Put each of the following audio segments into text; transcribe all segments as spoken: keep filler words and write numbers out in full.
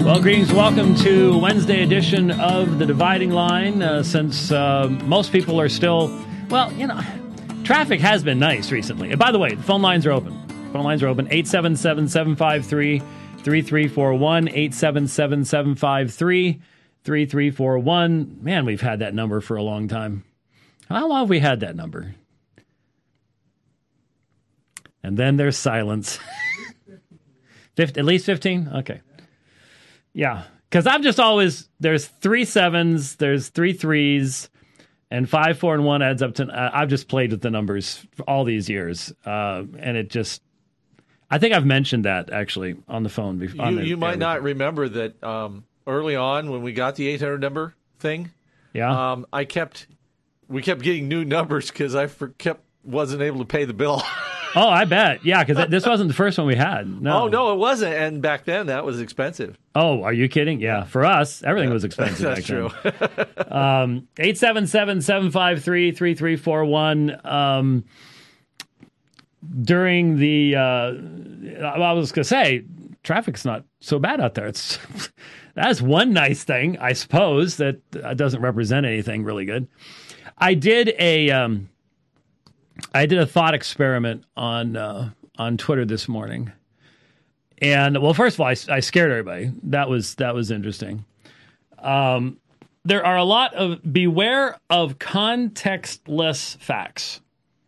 Well, greetings. Welcome to Wednesday edition of The Dividing Line. Uh, since uh, most people are still, well, you know, traffic has been nice recently. And by the way, the phone lines are open. Phone lines are open. eight seven seven, seven five three, three three four one. eight seven seven, seven five three, three three four one. Man, we've had that number for a long time. How long have we had that number? And then there's silence. Fifty, at least fifteen? Okay. Yeah, because I've just always, there's three sevens, there's three threes, and five, four, and one adds up to, uh, I've just played with the numbers for all these years, uh, and it just, I think I've mentioned that, actually, on the phone. Before, you the, you might not remember that um, early on when we got the eight hundred number thing, yeah, um, I kept, we kept getting new numbers because I for, kept, wasn't able to pay the bill. Oh, I bet. Yeah, because this wasn't the first one we had. No. Oh, no, it wasn't. And back then, that was expensive. Oh, are you kidding? Yeah, for us, everything was expensive That's back true. then. um, eight seven seven, seven five three, three three four one. Um, during the, uh, I was going to say, traffic's not so bad out there. It's that's one nice thing, I suppose, that doesn't represent anything really good. I did a... Um, I did a thought experiment on uh, on Twitter this morning, and well, first of all, I, I scared everybody. That was that was interesting. Um, there are a lot of beware of contextless facts.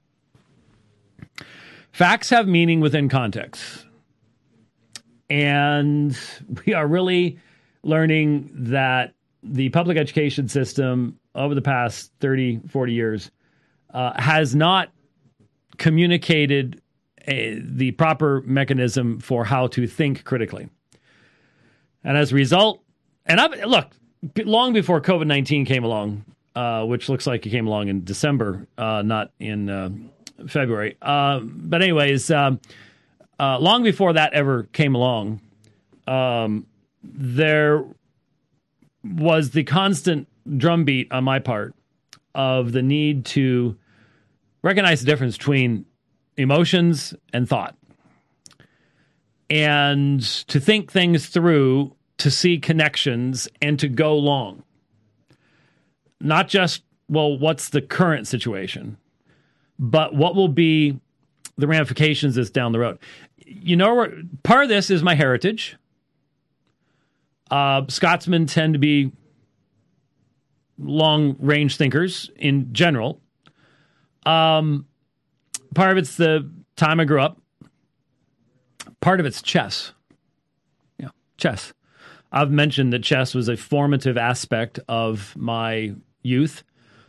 Facts have meaning within context, and we are really learning that the public education system over the past thirty, forty years uh, has not communicated a, the proper mechanism for how to think critically. And as a result, and I look, long before COVID nineteen came along, uh, which looks like it came along in December, uh, not in uh, February. Uh, but anyways, um, uh, long before that ever came along, um, there was the constant drumbeat on my part of the need to recognize the difference between emotions and thought, and to think things through, to see connections, and to go long. Not just, well, what's the current situation, but what will be the ramifications that's down the road. You know, part of this is my heritage. Uh, Scotsmen tend to be long-range thinkers in general. Um, part of it's the time I grew up. Part of it's chess. Yeah, chess. I've mentioned that chess was a formative aspect of my youth.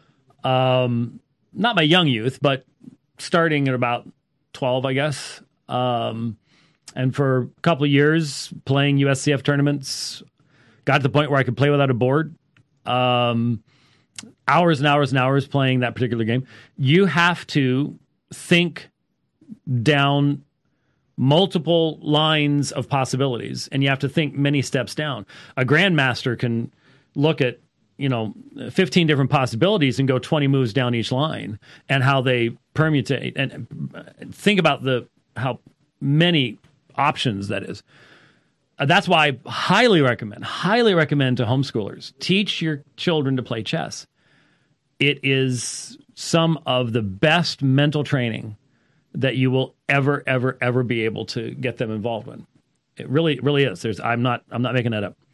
Um, not my young youth, but starting at about twelve, I guess. Um, and for a couple of years, playing U S C F tournaments, got to the point where I could play without a board. Um, hours and hours and hours playing that particular game. You have to think down multiple lines of possibilities, and you have to think many steps down. A grandmaster can look at, you know, fifteen different possibilities and go twenty moves down each line, and how they permutate, and think about the how many options that is. Uh, that's why I highly recommend, highly recommend to homeschoolers, teach your children to play chess. It is some of the best mental training that you will ever, ever, ever be able to get them involved in. It really, really is. There's, I'm not, I'm not making that up.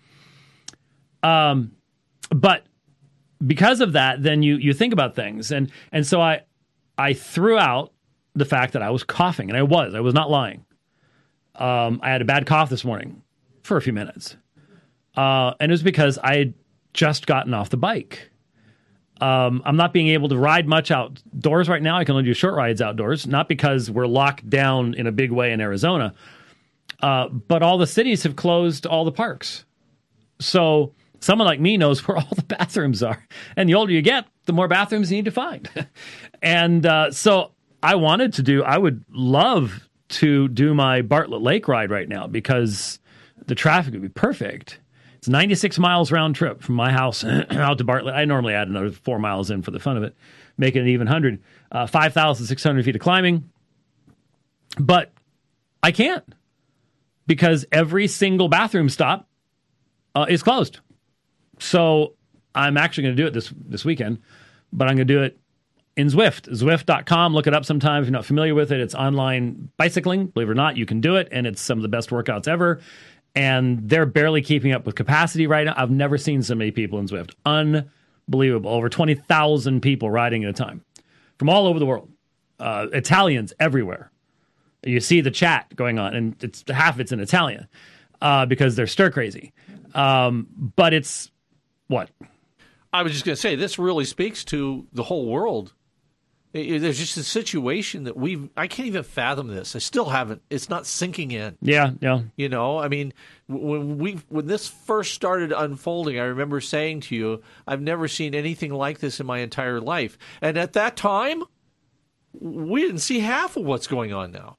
Um, but because of that, then you you think about things, and and so I, I threw out the fact that I was coughing, and I was, I was not lying. Um, I had a bad cough this morning for a few minutes, uh, and it was because I had just gotten off the bike. Um, I'm not being able to ride much outdoors right now. I can only do short rides outdoors, not because we're locked down in a big way in Arizona, uh, but all the cities have closed all the parks. So someone like me knows where all the bathrooms are. And the older you get, the more bathrooms you need to find. and uh, so I wanted to do, I would love to do my Bartlett Lake ride right now because the traffic would be perfect. It's ninety-six miles round trip from my house out to Bartlett. I normally add another four miles in for the fun of it, making it even one hundred. Uh, five thousand six hundred feet of climbing. But I can't because every single bathroom stop uh, is closed. So I'm actually going to do it this this weekend, but I'm going to do it in Zwift, Zwift dot com. Look it up sometime if you're not familiar with it. It's online bicycling. Believe it or not, you can do it, and it's some of the best workouts ever. And they're barely keeping up with capacity right now. I've never seen so many people in Zwift. Unbelievable. Over twenty thousand people riding at a time from all over the world. Uh, Italians everywhere. You see the chat going on, and it's half of it's in Italian uh, because they're stir crazy. Um, but it's what? I was just going to say, this really speaks to the whole world. It, it, there's just a situation that we've, I can't even fathom this. I still haven't, it's not sinking in. Yeah, yeah. You know, I mean, when we when this first started unfolding, I remember saying to you, I've never seen anything like this in my entire life. And at that time, we didn't see half of what's going on now.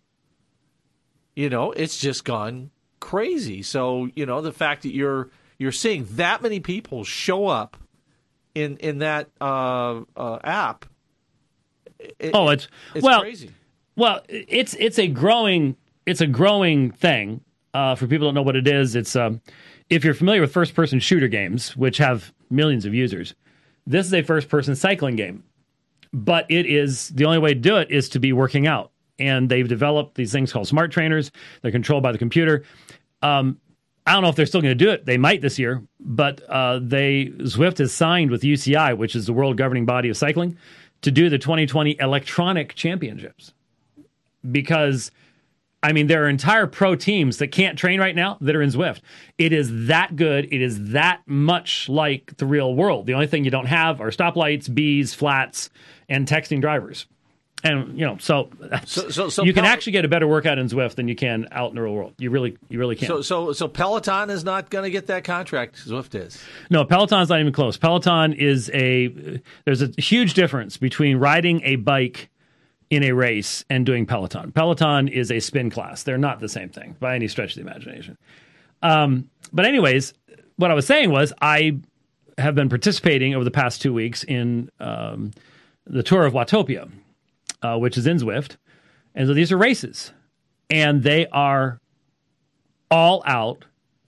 You know, it's just gone crazy. So, you know, the fact that you're you're seeing that many people show up in in that uh, uh, app. It, oh, it's, it's well, crazy. Well, it's it's a growing it's a growing thing. Uh, for people who don't know what it is, it's um, if you're familiar with first person shooter games, which have millions of users, this is a first person cycling game. But it is the only way to do it is to be working out. And they've developed these things called smart trainers. They're controlled by the computer. Um, I don't know if they're still going to do it. They might this year, but uh, they Zwift has signed with U C I, which is the world governing body of cycling, to do the twenty twenty electronic championships. Because, I mean, there are entire pro teams that can't train right now that are in Zwift. It is that good. It is that much like the real world. The only thing you don't have are stoplights, bees, flats, and texting drivers. And, you know, so, so, so, so you can Pel- actually get a better workout in Zwift than you can out in the real world. You really you really can. So so, so Peloton is not going to get that contract, Zwift is? No, Peloton's not even close. Peloton is a, there's a huge difference between riding a bike in a race and doing Peloton. Peloton is a spin class. They're not the same thing by any stretch of the imagination. Um, but anyways, what I was saying was I have been participating over the past two weeks in um, the Tour of Watopia. Uh, which is in Zwift. And so these are races. And they are all out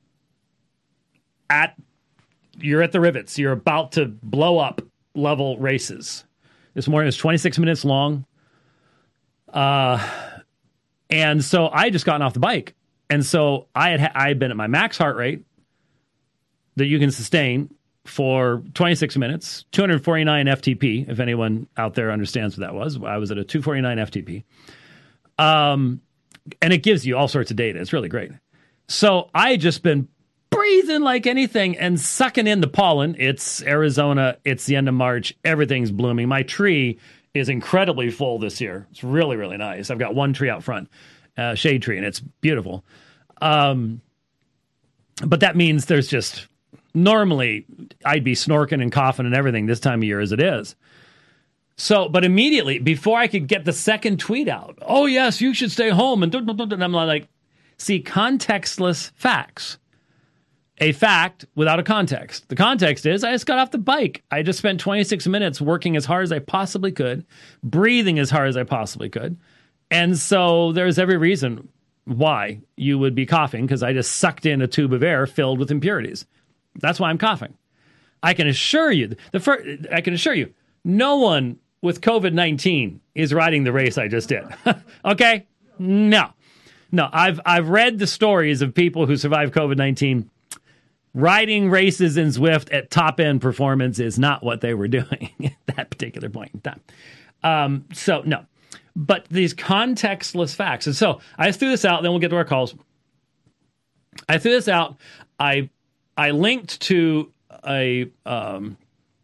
at, you're at the rivets. You're about to blow up level races. This morning was twenty-six minutes long. Uh, and so I had just gotten off the bike. And so I had I had been at my max heart rate that you can sustain for twenty-six minutes, two hundred forty-nine F T P, if anyone out there understands what that was. I was at a two forty-nine F T P. Um, and it gives you all sorts of data. It's really great. So I had just been breathing like anything and sucking in the pollen. It's Arizona. It's the end of March. Everything's blooming. My tree is incredibly full this year. It's really, really nice. I've got one tree out front, uh, shade tree, and it's beautiful. Um, but that means there's just... Normally, I'd be snorking and coughing and everything this time of year as it is. So, but immediately, before I could get the second tweet out, oh, yes, you should stay home. And, and I'm like, see, contextless facts. A fact without a context. The context is I just got off the bike. I just spent twenty-six minutes working as hard as I possibly could, breathing as hard as I possibly could. And so there's every reason why you would be coughing, because I just sucked in a tube of air filled with impurities. That's why I'm coughing. I can assure you, the first, I can assure you, no one with COVID nineteen is riding the race I just did. Okay? No. No, I've I've read the stories of people who survived COVID nineteen. Riding races in Zwift at top-end performance is not what they were doing at that particular point in time. Um, so, no. But these contextless facts. And so I threw this out, then we'll get to our calls. I threw this out. I I linked to a um,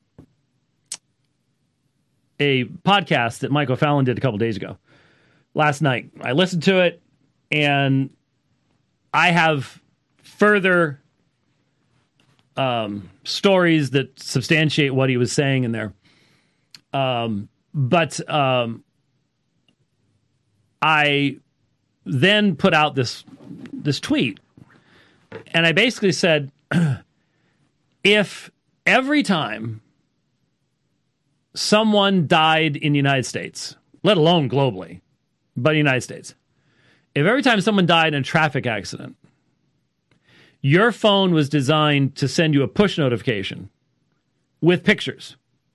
a podcast that Michael Fallon did a couple days ago. Last night. I listened to it, and I have further um, stories that substantiate what he was saying in there. Um, but um, I then put out this this tweet, and I basically said, if every time someone died in the United States, let alone globally, but in the United States, if every time someone died in a traffic accident, Your phone was designed to send you a push notification with pictures.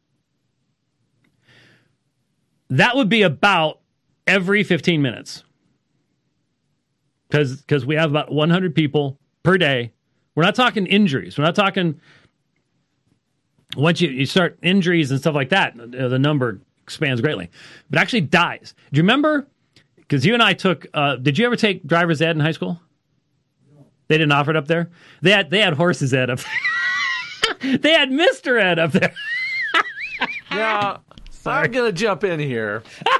That would be about every fifteen minutes. Because because we have about one hundred people per day. We're not talking injuries. We're not talking... Once you, you start injuries and stuff like that, the number expands greatly. But actually dies. Do you remember? Because you and I took... Uh, did you ever take driver's ed in high school? No. They didn't offer it up there? They had they had horses ed up there. They had Mister Ed up there. Yeah, I'm going to jump in here.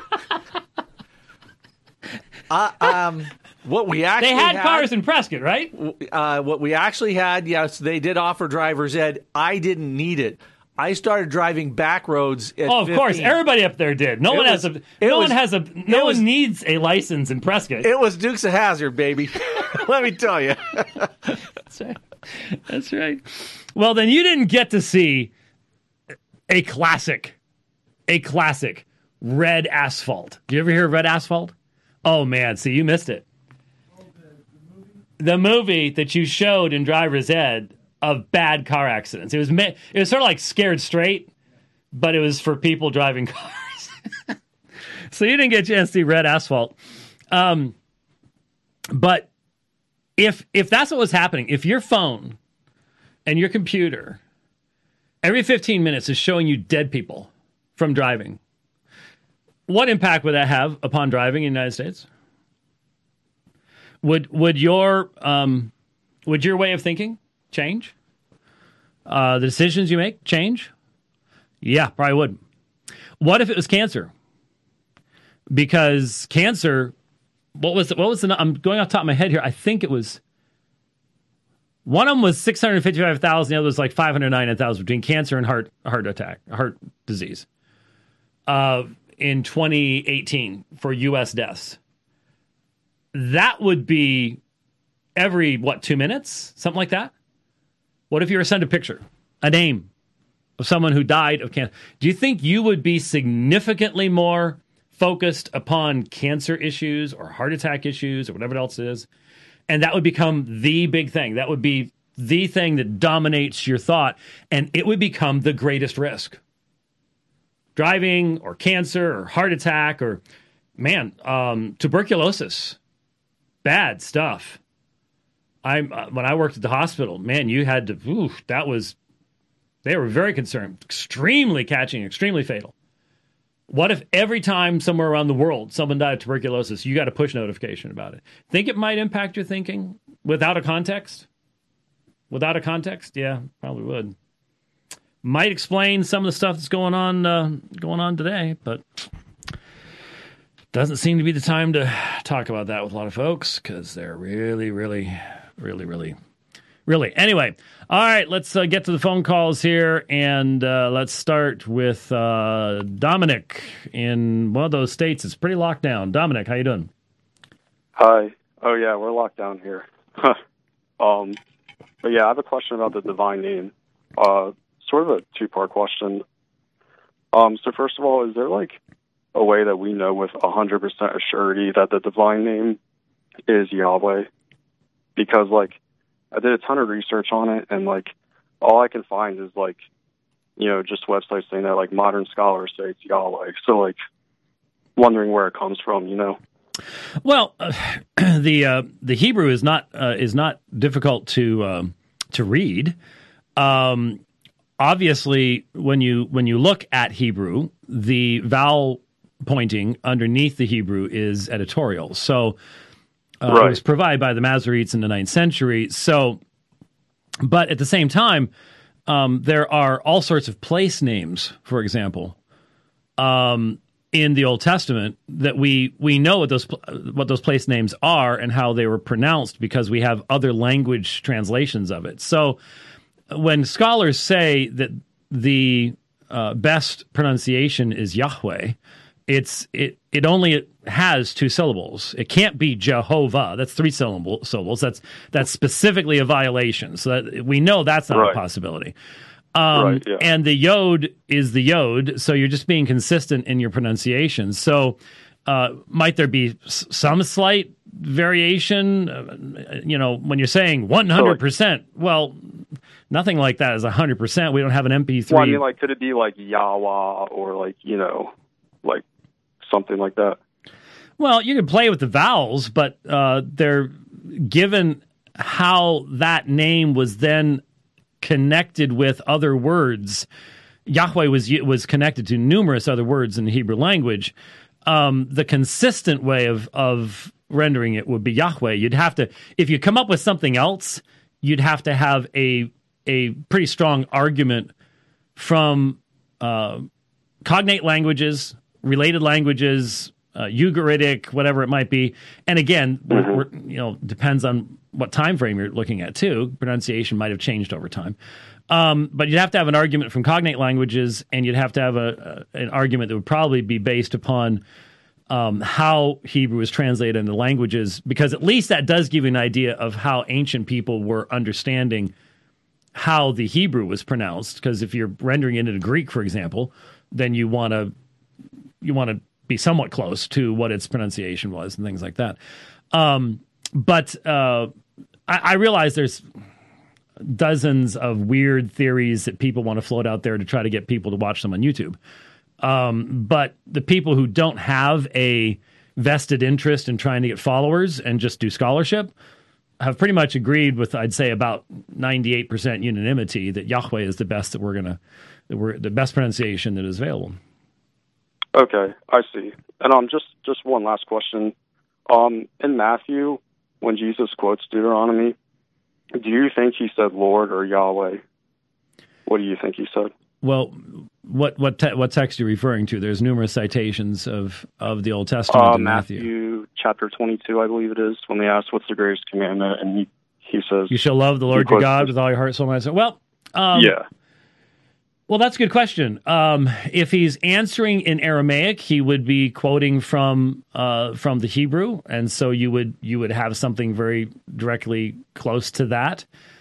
uh, um... What we actually they had, had, cars in Prescott, right? Uh, what we actually had, yes, they did offer driver's ed. I didn't need it. I started driving back roads at Oh, of fifteen. course, everybody up there did. No it one was, has a. No was, one has a. No was, one needs a license in Prescott. It was Dukes of Hazzard, baby. Let me tell you. That's right. That's right. Well, then you didn't get to see a classic, a classic red asphalt. Did you ever hear of red asphalt? Oh man, see, you missed it. The movie that you showed in driver's ed of bad car accidents. It was it was sort of like Scared Straight, but it was for people driving cars. So you didn't get a chance to see red asphalt. Um, but if if that's what was happening, if your phone and your computer every fifteen minutes is showing you dead people from driving, what impact would that have upon driving in the United States? Would would your um, would your way of thinking change? Uh, the decisions you make change? Yeah, probably would. What if it was cancer? Because cancer, what was the, what was the? I'm going off the top of my head here. I think it was one of them was six hundred fifty-five thousand. The other was like five hundred ninety thousand between cancer and heart heart attack, heart disease. Uh, in twenty eighteen for U S deaths. That would be every, what, two minutes? Something like that? What if you were sent a picture, a name of someone who died of cancer? Do you think you would be significantly more focused upon cancer issues or heart attack issues or whatever else it is? And that would become the big thing. That would be the thing that dominates your thought. And it would become the greatest risk. Driving or cancer or heart attack or, man, um, tuberculosis. Bad stuff. I uh, when I worked at the hospital, man, you had to. Ooh, that was. They were very concerned. Extremely catching, extremely fatal. What if every time somewhere around the world someone died of tuberculosis, you got a push notification about it? Think it might impact your thinking without a context? Without a context, yeah, probably would. Might explain some of the stuff that's going on uh, going on today, but. Doesn't seem to be the time to talk about that with a lot of folks because they're really, really, really, really, really. Anyway, all right, let's uh, get to the phone calls here, and uh, let's start with uh, Dominic in one of those states. It's pretty locked down. Dominic, how you doing? Hi. Oh, yeah, we're locked down here. um, but, yeah, I have a question about the divine name. Uh, sort of a two-part question. Um, so, first of all, is there, like, a way that we know with one hundred percent assurity that the divine name is Yahweh? Because, like, I did a ton of research on it, and, like, all I can find is, like, you know, just websites saying that, like, modern scholars say it's Yahweh. So, like, wondering where it comes from, you know? Well, uh, the uh, the Hebrew is not uh, is not difficult to um, to read. Um, obviously, when you when you look at Hebrew, the vowel pointing underneath the Hebrew is editorial. So uh, right. It was provided by the Masoretes in the ninth century. So, but at the same time, um, there are all sorts of place names, for example, um, in the Old Testament that we we know what those what those place names are and how they were pronounced because we have other language translations of it. So when scholars say that the uh, best pronunciation is Yahweh, It's it it only has two syllables. It can't be Jehovah. That's three syllable, syllables. That's that's specifically a violation. So that we know that's not right. a possibility. Um, right, yeah. And the yod is the yod. So you're just being consistent in your pronunciation. So uh, might there be s- some slight variation, uh, you know, when you're saying one hundred percent, well, nothing like that is one hundred percent. We don't have an M P three. Well, I mean, like, could it be like Yawa or like, you know, like something like that? Well, you can play with the vowels, but uh, they're given how that name was then connected with other words. Yahweh was was connected to numerous other words in the Hebrew language. Um, the consistent way of of rendering it would be Yahweh. You'd have to, if you come up with something else, you'd have to have a a pretty strong argument from uh, cognate languages, related languages, uh, Ugaritic, whatever it might be. And again, Mm-hmm. we're, we're, you know, depends on what time frame you're looking at too. Pronunciation might have changed over time. Um, but you'd have to have an argument from cognate languages, and you'd have to have a, a an argument that would probably be based upon um, how Hebrew is translated into languages, because at least that does give you an idea of how ancient people were understanding how the Hebrew was pronounced. Because if you're rendering it into Greek, for example, then you want to you want to be somewhat close to what its pronunciation was and things like that. Um, but uh, I, I realize there's dozens of weird theories that people want to float out there to try to get people to watch them on YouTube. Um, but the people who don't have a vested interest in trying to get followers and just do scholarship have pretty much agreed with, I'd say, about ninety-eight percent unanimity that Yahweh is the best that we're going to, that we're the best pronunciation that is available. Okay, I see. And um, just just one last question. Um, in Matthew, when Jesus quotes Deuteronomy, do you think he said Lord or Yahweh? What do you think he said? Well, what what te- what text are you referring to? There's numerous citations of, of the Old Testament Uh, in Matthew. Matthew chapter twenty-two, I believe it is, when they ask what's the greatest commandment, and he, he says, You shall love the Lord he your quotes God this- with all your heart, soul, mind, soul. Well, um, yeah. Well, that's a good question. Um, if he's answering in Aramaic, he would be quoting from uh, from the Hebrew, and so you would you would have something very directly close to that.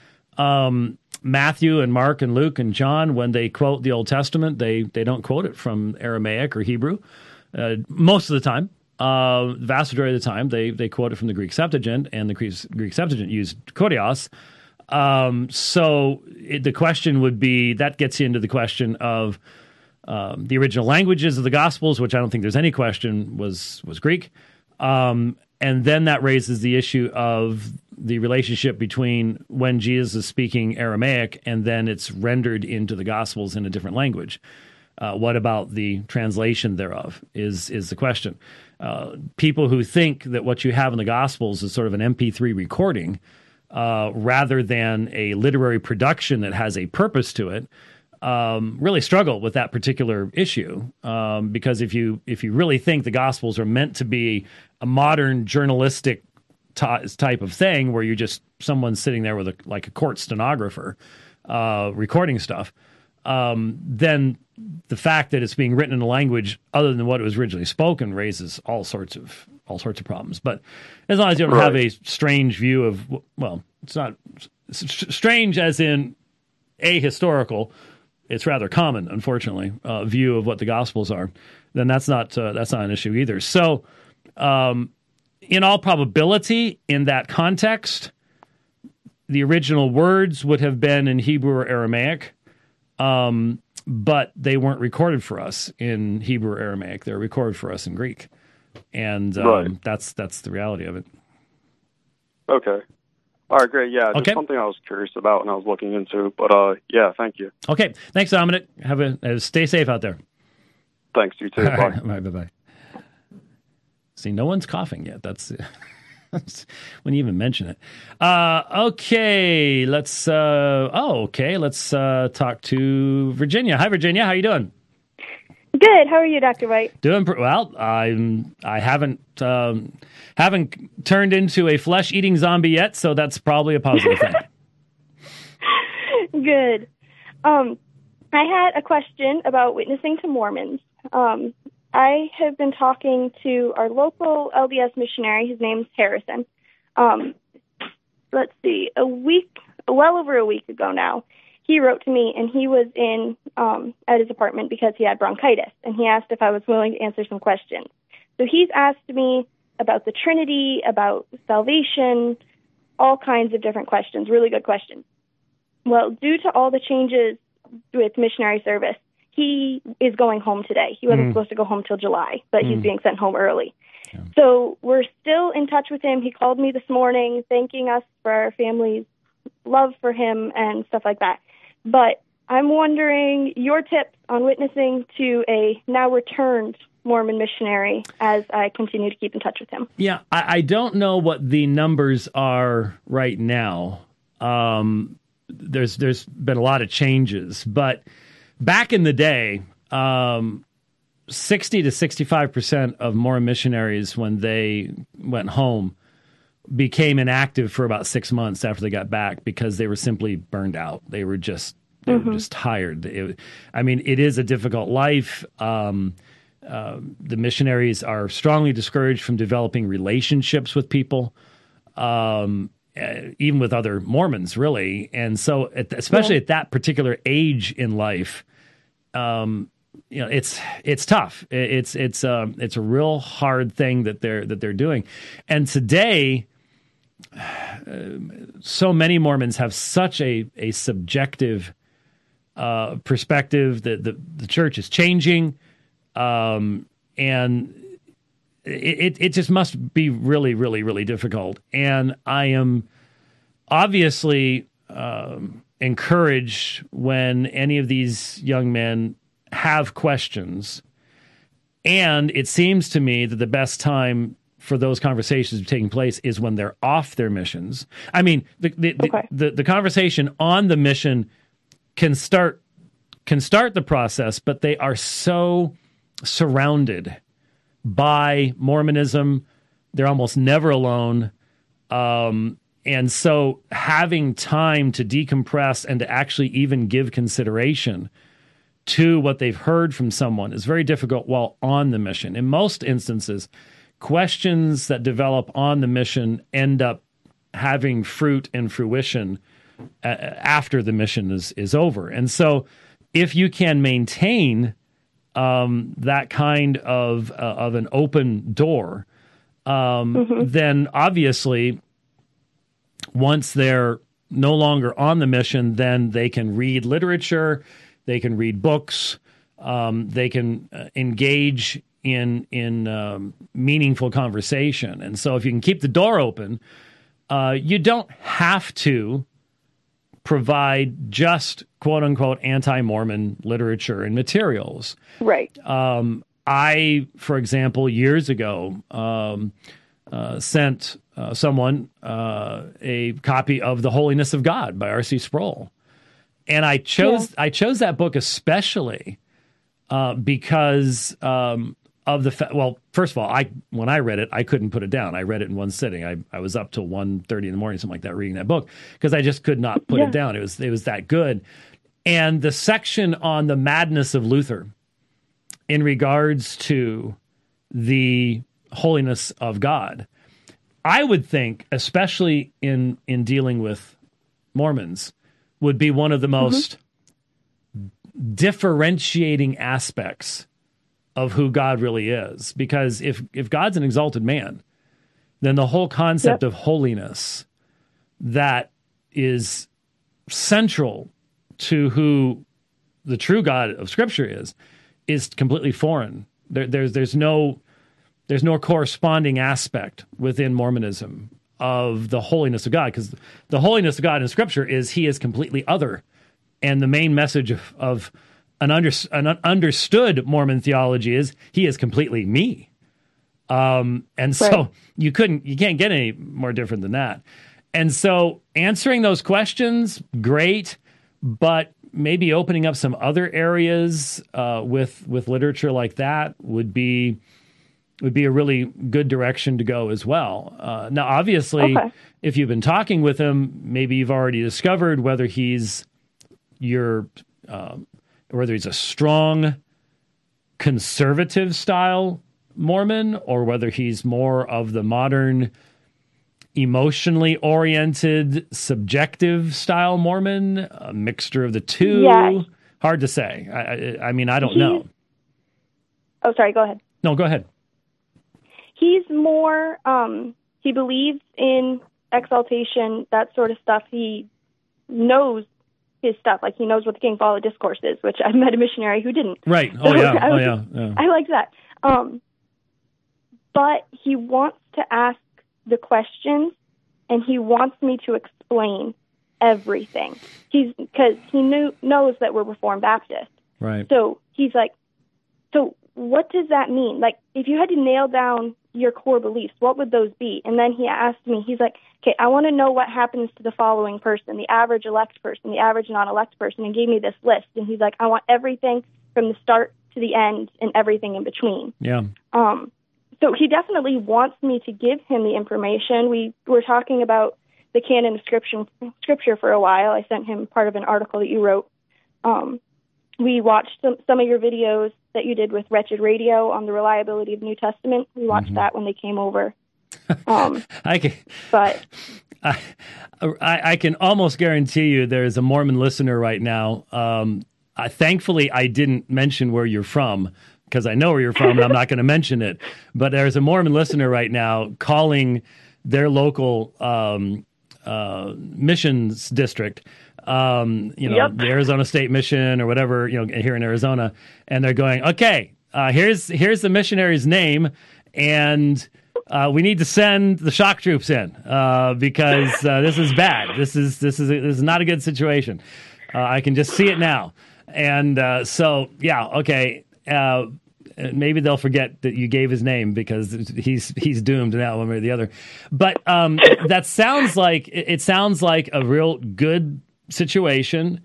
Um, Matthew and Mark and Luke and John, when they quote the Old Testament, they they don't quote it from Aramaic or Hebrew. Uh, most of the time, uh, the vast majority of the time, they they quote it from the Greek Septuagint, and the Greek, Greek Septuagint used Kurios. Um, so it, the question would be, that gets you into the question of um, the original languages of the Gospels, which I don't think there's any question was was Greek. Um, and then that raises the issue of the relationship between when Jesus is speaking Aramaic and then it's rendered into the Gospels in a different language. Uh, what about the translation thereof is is the question. Uh, people who think that what you have in the Gospels is sort of an M P three recording uh, rather than a literary production that has a purpose to it, um, really struggle with that particular issue. Um, because if you if you really think the Gospels are meant to be a modern journalistic t- type of thing where you're just someone sitting there with a like a court stenographer uh, recording stuff, um, then the fact that it's being written in a language other than what it was originally spoken raises all sorts of all sorts of problems. But as long as you don't Right. have a strange view of, well, it's not it's strange as in ahistorical, it's rather common, unfortunately, uh, view of what the Gospels are, then that's not uh, that's not an issue either. So, um, in all probability, in that context, the original words would have been in Hebrew or Aramaic. Um, but they weren't recorded for us in Hebrew or Aramaic. They're recorded for us in Greek. And um, Right. that's that's the reality of it. Okay. All right, great. Yeah, just Okay. something I was curious about and I was looking into. But uh, yeah, thank you. Okay. Thanks, Dominic. Have a uh, stay safe out there. Thanks, you too. All Bye. right. All right, bye-bye. See, no one's coughing yet. That's, that's when you even mention it. Uh, okay, let's. Uh, oh, okay. Let's uh, talk to Virginia. Hi, Virginia. How you doing? Good. How are you, Doctor White? Doing pr- well. I'm. I haven't um, haven't turned into a flesh-eating zombie yet, so that's probably a positive thing. Good. Um, I had a question about witnessing to Mormons. Um, I have been talking to our local L D S missionary. His name's Harrison. Um, let's see, a week, well over a week ago now, he wrote to me, and he was in um, at his apartment because he had bronchitis, and he asked if I was willing to answer some questions. So he's asked me about the Trinity, about salvation, all kinds of different questions, really good questions. Well, due to all the changes with missionary service, he is going home today. He wasn't mm. supposed to go home till July, but mm. he's being sent home early. Yeah. So we're still in touch with him. He called me this morning thanking us for our family's love for him and stuff like that. But I'm wondering your tips on witnessing to a now returned Mormon missionary as I continue to keep in touch with him. Yeah, I, I don't know what the numbers are right now. Um, there's there's been a lot of changes, but back in the day, um, sixty to sixty-five percent of Mormon missionaries, when they went home, became inactive for about six months after they got back because they were simply burned out. They were just they mm-hmm. were just tired. It, I mean, it is a difficult life. Um, uh, the missionaries are strongly discouraged from developing relationships with people, um, uh, even with other Mormons, really. And so, at, especially yeah. at that particular age in life, um, you know, it's it's tough. It's it's uh, it's a real hard thing that they're that they're doing. And today, uh, so many Mormons have such a a subjective uh, perspective that the the church is changing, um, and it it just must be really really really difficult. And I am obviously um, encouraged when any of these young men have questions, and it seems to me that the best time for those conversations taking place is when they're off their missions. I mean, the the, okay. the, the the conversation on the mission can start can start the process, but they are so surrounded by Mormonism, they're almost never alone. Um, and so having time to decompress and to actually even give consideration to what they've heard from someone is very difficult while on the mission. In most instances, questions that develop on the mission end up having fruit and fruition uh, after the mission is, is over. And so if you can maintain um, that kind of, uh, of an open door, um, mm-hmm. then obviously once they're no longer on the mission, then they can read literature, they can read books, um, they can uh, engage in in um, meaningful conversation. And so if you can keep the door open, uh, you don't have to provide just quote-unquote anti-Mormon literature and materials. Right. Um, I, for example, years ago, um, uh, sent uh, someone uh, a copy of The Holiness of God by R C Sproul. And I chose yeah. I chose that book especially uh, because um, of the fa- well, first of all, I when I read it, I couldn't put it down. I read it in one sitting. I, I was up till one thirty in the morning, something like that, reading that book because I just could not put yeah. it down. It was it was that good. And the section on the madness of Luther in regards to the holiness of God, I would think, especially in in dealing with Mormons, would be one of the most mm-hmm. differentiating aspects of who God really is. Because if, if God's an exalted man, then the whole concept yep. of holiness that is central to who the true God of Scripture is, is completely foreign. There, there's there's no there's no corresponding aspect within Mormonism of the holiness of God, because the holiness of God in Scripture is He is completely other, and the main message of, of an, under, an understood Mormon theology is He is completely me, um, and so right. you couldn't you can't get any more different than that. And so answering those questions, great, but maybe opening up some other areas uh, with with literature like that would be. would be a really good direction to go as well. Uh, now, obviously, okay. if you've been talking with him, maybe you've already discovered whether he's your, uh, whether he's a strong conservative style Mormon or whether he's more of the modern, emotionally oriented, subjective style Mormon, a mixture of the two. Yeah. Hard to say. I, I, I mean, I don't he's... know. Oh, sorry. Go ahead. No, go ahead. he's more, um, he believes in exaltation, that sort of stuff. He knows his stuff. Like, he knows what the King Follow discourse is, which I've met a missionary who didn't. Right. Oh, So yeah. I Oh, was- yeah. yeah. I like that. Um, but he wants to ask the questions, and he wants me to explain everything. He's because he knew knows that we're Reformed Baptist. Right. So he's like, so what does that mean? Like, if you had to nail down your core beliefs, what would those be? And then he asked me, he's like, okay, I want to know what happens to the following person, the average elect person, the average non-elect person, and gave me this list. And he's like, I want everything from the start to the end and everything in between. Yeah. Um, so he definitely wants me to give him the information. We were talking about the canon of scripture, scripture for a while. I sent him part of an article that you wrote. Um, we watched some, some of your videos that you did with Wretched Radio on the reliability of New Testament. We watched Mm-hmm. that when they came over. Um, I can, but I, I I can almost guarantee you there is a Mormon listener right now. Um, I, thankfully, I didn't mention where you're from, because I know where you're from, and I'm not going to mention it. But there's a Mormon listener right now calling their local um, uh, missions district, um, you know, Yep. the Arizona State Mission or whatever, you know, here in Arizona, and they're going, okay, uh, here's here's the missionary's name, and uh, we need to send the shock troops in uh, because uh, this is bad. This is this is this is not a good situation. Uh, I can just see it now, and uh, so yeah, okay. Uh, maybe they'll forget that you gave his name because he's he's doomed now, one way or the other. But um, that sounds like it, it sounds like a real good situation.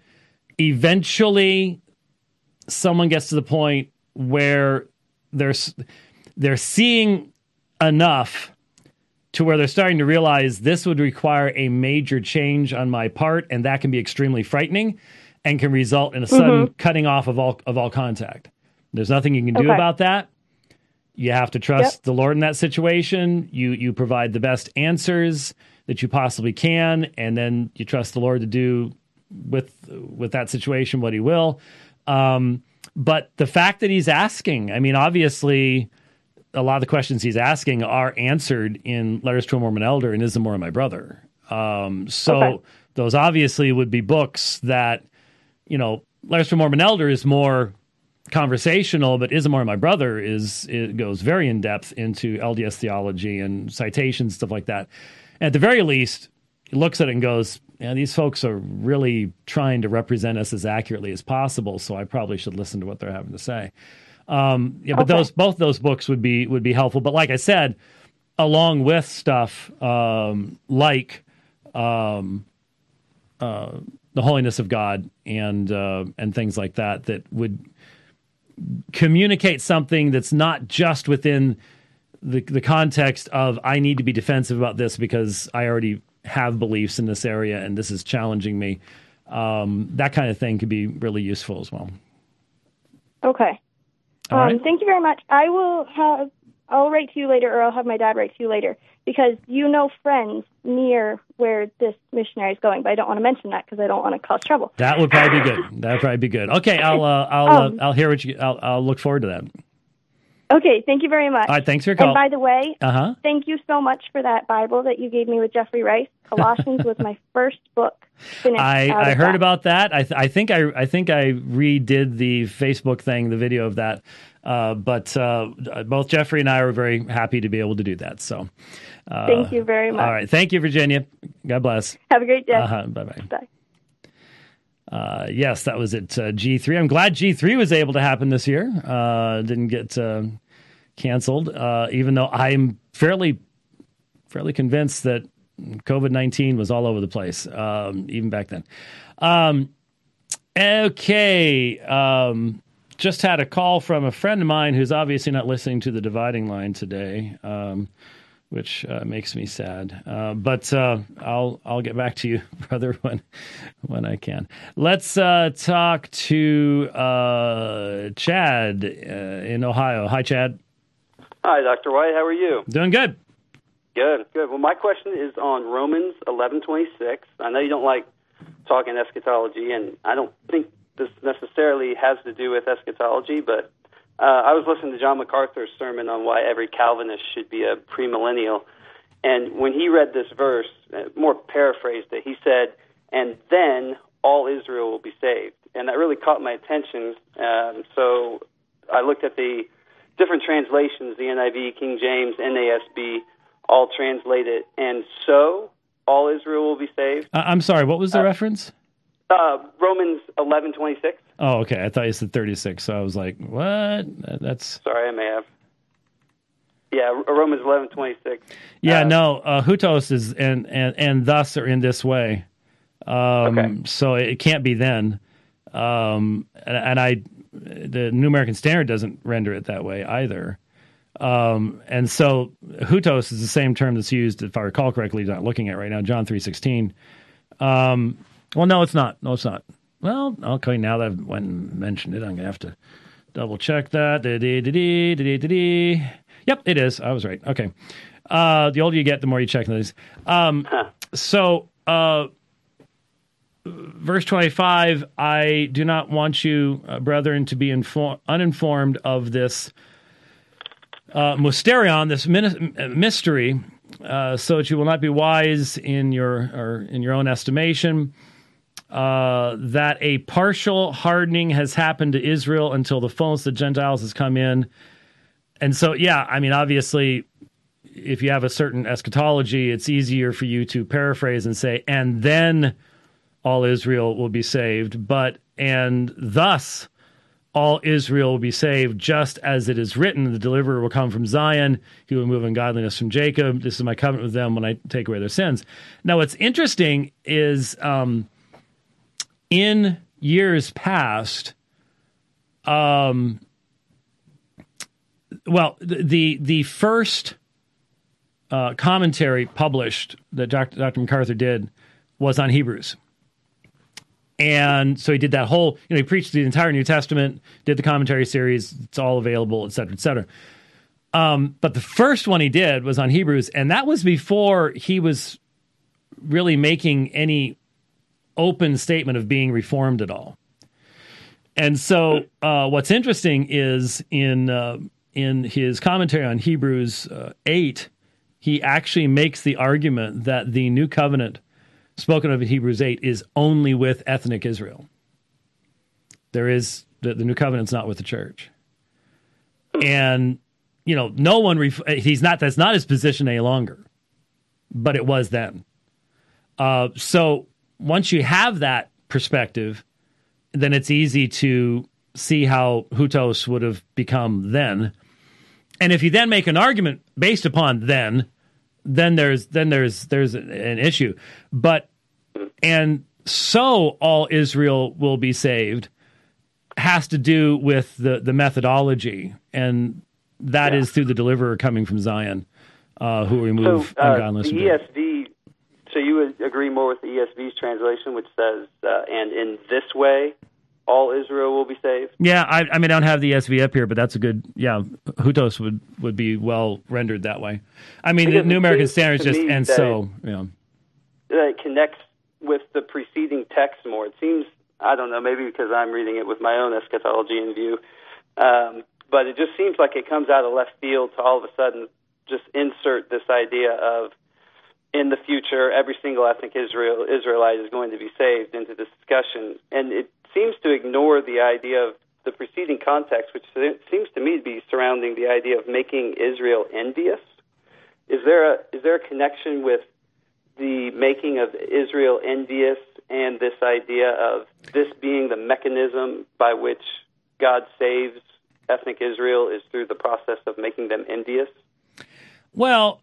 Eventually, someone gets to the point where they're they're seeing enough to where they're starting to realize this would require a major change on my part, and that can be extremely frightening and can result in a sudden Mm-hmm. cutting off of all of all contact. There's nothing you can do Okay. about that. You have to trust Yep. the Lord in that situation. You you provide the best answers that you possibly can, and then you trust the Lord to do with with that situation what He will. Um, but the fact that He's asking, I mean, obviously, a lot of the questions He's asking are answered in Letters to a Mormon Elder and Is the Mormon My Brother. Um, so Okay. those obviously would be books that, you know, Letters to a Mormon Elder is more conversational, but Is the Mormon My Brother is it goes very in depth into L D S theology and citations, stuff like that. And at the very least, he looks at it and goes, yeah, these folks are really trying to represent us as accurately as possible, so I probably should listen to what they're having to say. Um, yeah, but Okay. those both those books would be would be helpful. But like I said, along with stuff um, like um, uh, the holiness of God and uh, and things like that, that would communicate something that's not just within the the context of I need to be defensive about this because I already have beliefs in this area and this is challenging me. Um, that kind of thing could be really useful as well. okay. All Um, right. Thank you very much. I will have, I'll write to you later, or I'll have my dad write to you later, because you know friends near where this missionary is going, but I don't want to mention that because I don't want to cause trouble. That would probably be good. That would probably be good. Okay, I'll uh, I'll Um, uh, I'll hear what you. I'll I'll look forward to that. Okay, thank you very much. All right, thanks for your call. And by the way, Uh huh. thank you so much for that Bible that you gave me with Jeffrey Rice. Colossians was my first book finished. I, out I of heard that. about that. I th- I think I I think I redid the Facebook thing, the video of that. Uh, but uh, both Jeffrey and I are very happy to be able to do that. So, uh, Thank you very much. all right, thank you, Virginia. God bless. Have a great day. Uh-huh. Bye bye. Bye. Uh, yes, that was at uh, G three. I'm glad G three was able to happen this year. Uh, didn't get uh, canceled, uh, even though I'm fairly fairly convinced that COVID nineteen was all over the place, um, even back then. Um, okay. Um, just had a call from a friend of mine who's obviously not listening to the Dividing Line today, um, which uh, makes me sad. Uh, but uh, I'll I'll get back to you, brother, when when I can. Let's uh, talk to uh, Chad uh, in Ohio. Hi, Chad. Hi, Doctor White. How are you? Doing good. Good, good. Well, my question is on Romans eleven twenty-six. I know you don't like talking eschatology, and I don't think this necessarily has to do with eschatology, but uh, I was listening to John MacArthur's sermon on why every Calvinist should be a premillennial. And when he read this verse, uh, more paraphrased it, he said, and then all Israel will be saved. And that really caught my attention. Um, so I looked at the different translations, the N I V, King James, N A S B, all translate it. And so all Israel will be saved. Uh, I'm sorry, what was the uh, reference? Uh, Romans eleven twenty-six. Oh, okay. I thought you said thirty-six, so I was like, what? That's... Sorry, I may have. Yeah, Romans eleven twenty-six. Yeah, uh, no, uh, hutos is, and, and, and thus are in this way. Um, Okay. So it can't be then. Um, and, and I, the New American Standard doesn't render it that way either. Um, and so hutos is the same term that's used, if I recall correctly, not looking at right now, John three sixteen. Um, well, no, it's not. No, it's not. Well, okay, now that I've went and mentioned it, I'm going to have to double check that. Da-dee-dee-dee, da-dee-dee-dee. Yep, it is. I was right. Okay. Uh, the older you get, the more you check these. Um, Huh. so, uh, verse twenty-five, I do not want you, uh, brethren, to be infor- uninformed of this uh, mysterion, this min- mystery, uh, so that you will not be wise in your or in your own estimation, uh, that a partial hardening has happened to Israel until the fullness of the Gentiles has come in. And so, yeah, I mean, obviously, if you have a certain eschatology, it's easier for you to paraphrase and say, and then all Israel will be saved, but and thus all Israel will be saved, just as it is written, the deliverer will come from Zion, he will move in godliness from Jacob. This is my covenant with them when I take away their sins. Now, what's interesting is um, in years past, um, well, the the first uh, commentary published that Doctor Doctor MacArthur did was on Hebrews. And so he did that whole, you know, he preached the entire New Testament, did the commentary series, it's all available, et cetera, et cetera. Um, but the first one he did was on Hebrews, and that was before he was really making any open statement of being reformed at all. And so uh, what's interesting is in uh, in his commentary on Hebrews uh, eight, he actually makes the argument that the new covenant spoken of in Hebrews eight is only with ethnic Israel. There is, the, the new covenant's not with the church. And, you know, no one, ref- he's not, that's not his position any longer, but it was then. Uh, so once you have that perspective, then it's easy to see how hutos would have become then. And if you then make an argument based upon then, then there's then there's there's an issue. But and so all Israel will be saved has to do with the, the methodology, and that Yeah. is through the deliverer coming from Zion, uh, who will remove so, uh, ungodliness. the from E S V, so you would agree more with the E S V's translation, which says, uh, and in this way, all Israel will be saved? Yeah, I, I mean, I don't have the E S V up here, but that's a good, yeah, hutos would, would be well rendered that way. I mean, Because the New it American seems Standard is to just, me and that so, yeah. That it connects with the preceding text more. It seems, I don't know, maybe because I'm reading it with my own eschatology in view, um, but it just seems like it comes out of left field to all of a sudden just insert this idea of in the future every single ethnic Israel Israelite is going to be saved into this discussion. And it seems to ignore the idea of the preceding context, which seems to me to be surrounding the idea of making Israel envious. Is there a is there a connection with the making of Israel envious and this idea of this being the mechanism by which God saves ethnic Israel is through the process of making them envious? Well,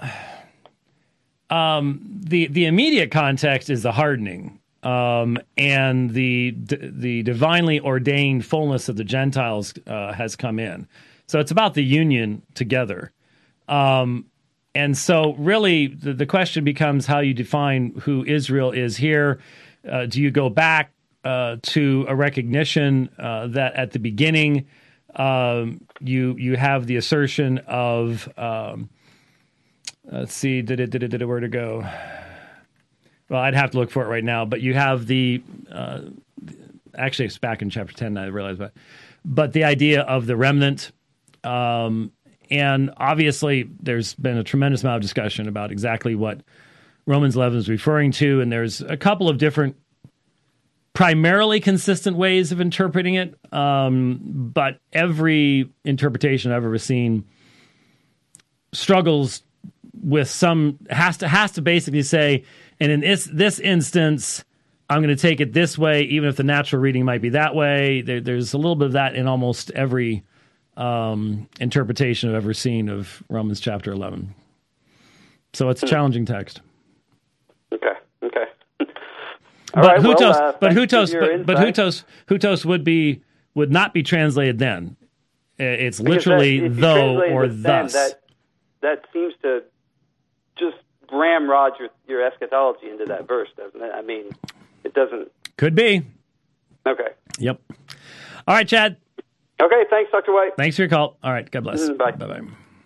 um, the the immediate context is the hardening, um, and the the divinely ordained fullness of the Gentiles uh, has come in. So it's about the union together. Um, and so really the, the question becomes how you define who Israel is here. Uh, do you go back uh, to a recognition uh, that at the beginning um, you you have the assertion of um, let's see, did it did it did it where to go? Well, I'd have to look for it right now, but you have the uh, actually it's back in chapter ten. I realize, but but the idea of the remnant Um, and obviously, there's been a tremendous amount of discussion about exactly what Romans eleven is referring to, and there's a couple of different primarily consistent ways of interpreting it, um, but every interpretation I've ever seen struggles with some, has to has to basically say, and in this, this instance, I'm going to take it this way, even if the natural reading might be that way. There, there's a little bit of that in almost every um, interpretation I've ever seen of Romans chapter eleven. So it's a challenging text. Okay, okay. But right, hutos, well, uh, but thanks for hutos, your but, but insight. hutos, hutos would be would not be translated then. Uh, It's Because literally that, if you though translate or it then, thus. That, that seems to just ramrod your, your eschatology into that verse, doesn't it? I mean, it doesn't. Could be. Okay. Yep. All right, Chad. Okay, thanks, Doctor White. Thanks for your call. All right, God bless. Mm, bye. Bye-bye.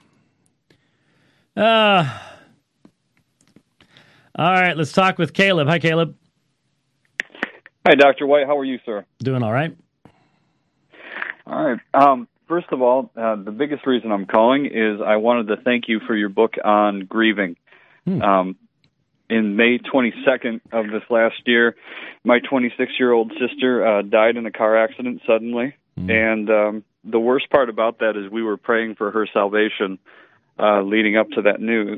Uh, all right, let's talk with Caleb. Hi, Caleb. Hi, Doctor White. How are you, sir? Doing all right? All right. Um, first of all, uh, the biggest reason I'm calling is I wanted to thank you for your book on grieving. Hmm. Um, in May twenty-second of this last year, my twenty-six-year-old sister uh, died in a car accident suddenly. Hmm. And um, the worst part about that is we were praying for her salvation uh, leading up to that news.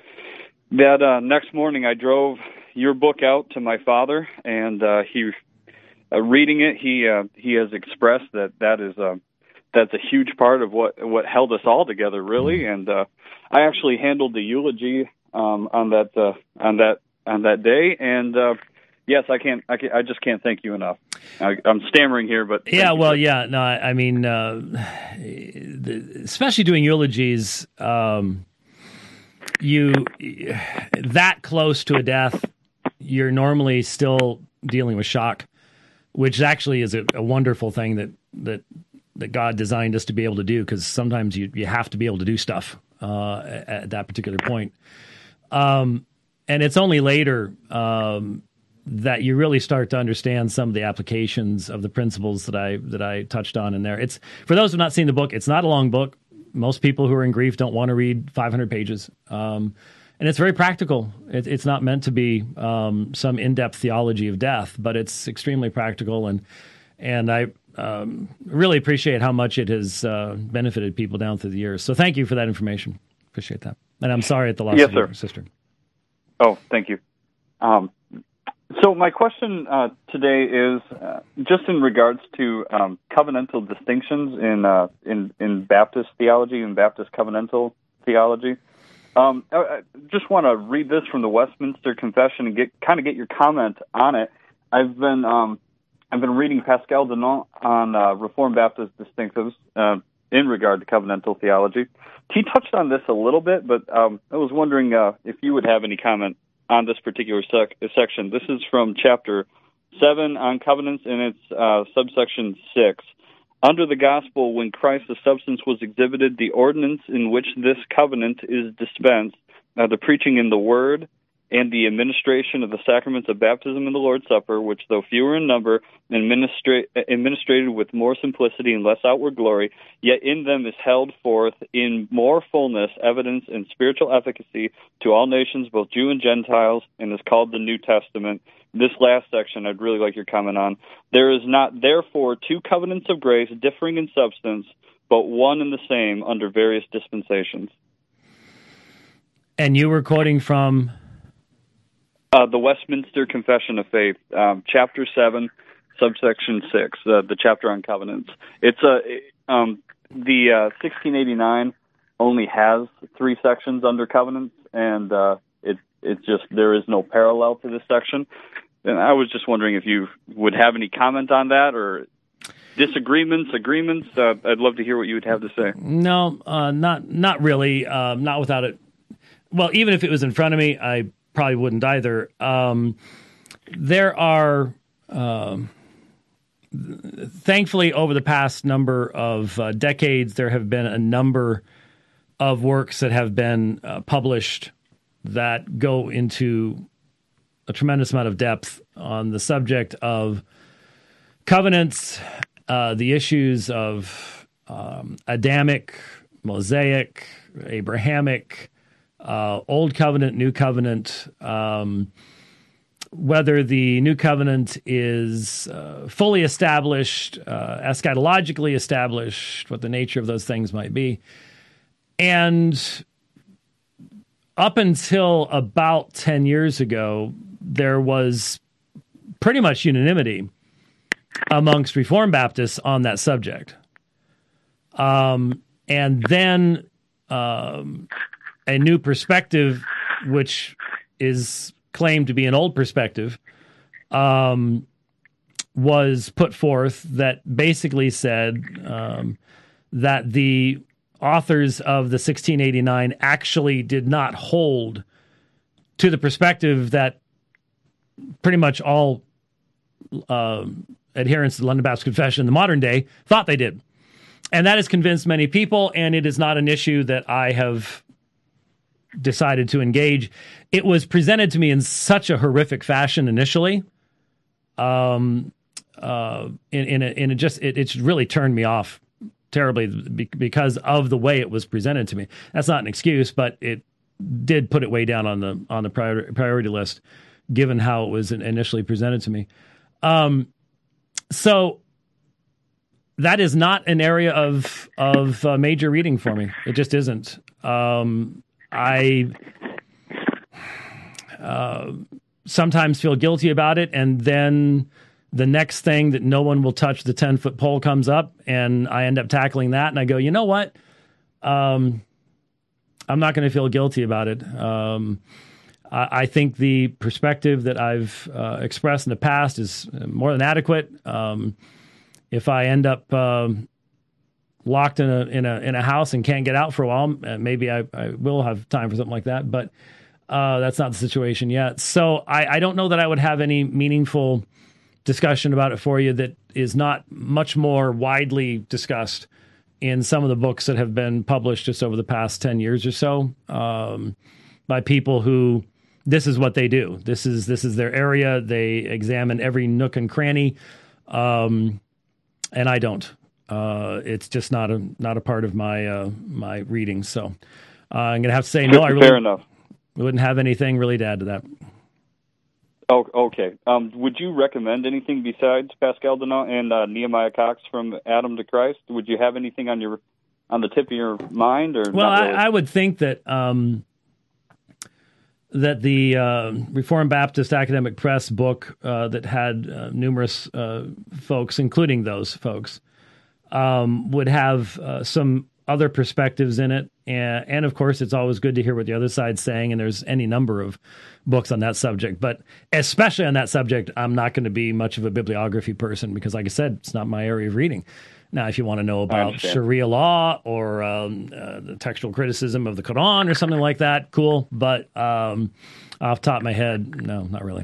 That uh, next morning, I drove your book out to my father, and uh, he, uh, reading it, he uh, he has expressed that that is uh, that's a huge part of what what held us all together, really. And uh, I actually handled the eulogy um, on that uh, on that on that day, and uh, yes, I can't I, can, I just can't thank you enough. I, I'm stammering here, but Yeah, you, well, sir. yeah. No, I, I mean, uh, the, especially doing eulogies, um, you that close to a death, you're normally still dealing with shock, which actually is a, a wonderful thing that that that God designed us to be able to do, because sometimes you you have to be able to do stuff uh, at, at that particular point. Um, and it's only later um, that you really start to understand some of the applications of the principles that I that I touched on in there. It's for those who have not seen the book. It's not a long book. Most people who are in grief don't want to read five hundred pages. Um, and it's very practical. It, it's not meant to be um, some in-depth theology of death, but it's extremely practical. And and I um, really appreciate how much it has uh, benefited people down through the years. So thank you for that information. Appreciate that. And I'm sorry at the loss Yes, of your sir. sister. Oh, thank you. Um, so my question uh, today is uh, just in regards to um, covenantal distinctions in, uh, in in Baptist theology and Baptist covenantal theology. Um, I, I just want to read this from the Westminster Confession and get kind of get your comment on it. I've been um, I've been reading Pascal Denon on uh, Reformed Baptist distinctives uh, in regard to covenantal theology. He touched on this a little bit, but um, I was wondering uh, if you would have any comment on this particular sec- section. This is from chapter seven on covenants, and it's uh, subsection six. Under the gospel, when Christ the substance was exhibited, the ordinance in which this covenant is dispensed, uh, the preaching in the word, and the administration of the sacraments of baptism and the Lord's Supper, which, though fewer in number, administra- administrated with more simplicity and less outward glory, yet in them is held forth in more fullness evidence and spiritual efficacy to all nations, both Jew and Gentiles, and is called the New Testament. This last section I'd really like your comment on. There is not, therefore, two covenants of grace differing in substance, but one and the same under various dispensations. And you were quoting from... Uh, the Westminster Confession of Faith, um, chapter seven, subsection six, uh, the chapter on covenants. It's a um, the uh, sixteen eighty-nine only has three sections under covenants, and uh, it it just there is no parallel to this section. And I was just wondering if you would have any comment on that, or disagreements, agreements. Uh, I'd love to hear what you would have to say. No, uh, not not really. Um, not without it. Well, even if it was in front of me, I probably wouldn't either. Um, there are, um, thankfully, over the past number of uh, decades, there have been a number of works that have been uh, published that go into a tremendous amount of depth on the subject of covenants, uh, the issues of um, Adamic, Mosaic, Abrahamic, uh, Old Covenant, New Covenant, um, whether the New Covenant is uh, fully established, uh, eschatologically established, what the nature of those things might be. And up until about ten years ago, there was pretty much unanimity amongst Reformed Baptists on that subject. Um, and then um, a new perspective, which is claimed to be an old perspective, um, was put forth that basically said um, that the authors of the sixteen eighty-nine actually did not hold to the perspective that pretty much all uh, adherents to the London Baptist Confession in the modern day thought they did. And that has convinced many people, and it is not an issue that I have decided to engage. It was presented to me in such a horrific fashion initially. Um, uh, in, in, a, in a just, it, it's really turned me off terribly because of the way it was presented to me. That's not an excuse, but it did put it way down on the on the priority, priority list, given how it was initially presented to me. Um, so that is not an area of of uh, major reading for me. It just isn't. Um, I uh, sometimes feel guilty about it, and then the next thing that no one will touch the ten-foot pole comes up, and I end up tackling that, and I go, you know what? Um, I'm not going to feel guilty about it. Um, I, I think the perspective that I've uh, expressed in the past is more than adequate. Um, if I end up um, locked in a in a in a house and can't get out for a while, maybe I, I will have time for something like that. But uh, that's not the situation yet. So I, I don't know that I would have any meaningful discussion about it for you that is not much more widely discussed in some of the books that have been published just over the past ten years or so um, by people who this is what they do. This is this is their area. They examine every nook and cranny, um, and I don't. Uh, it's just not a not a part of my uh, my reading. So uh, I'm going to have to say no. I really Fair enough. wouldn't have anything really to add to that. Oh, okay. Um, would you recommend anything besides Pascal Denot and uh, Nehemiah Cox from Adam to Christ? Would you have anything on your on the tip of your mind, or well, not really? I, I would think that um, that the uh, Reformed Baptist Academic Press book uh, that had uh, numerous uh, folks, including those folks, um, would have uh, some other perspectives in it. And, and of course, it's always good to hear what the other side's saying. And there's any number of books on that subject. But especially on that subject, I'm not going to be much of a bibliography person because, like I said, it's not my area of reading. Now, if you want to know about Sharia law or um, uh, the textual criticism of the Quran or something like that, cool. But um, off the top of my head, no, not really.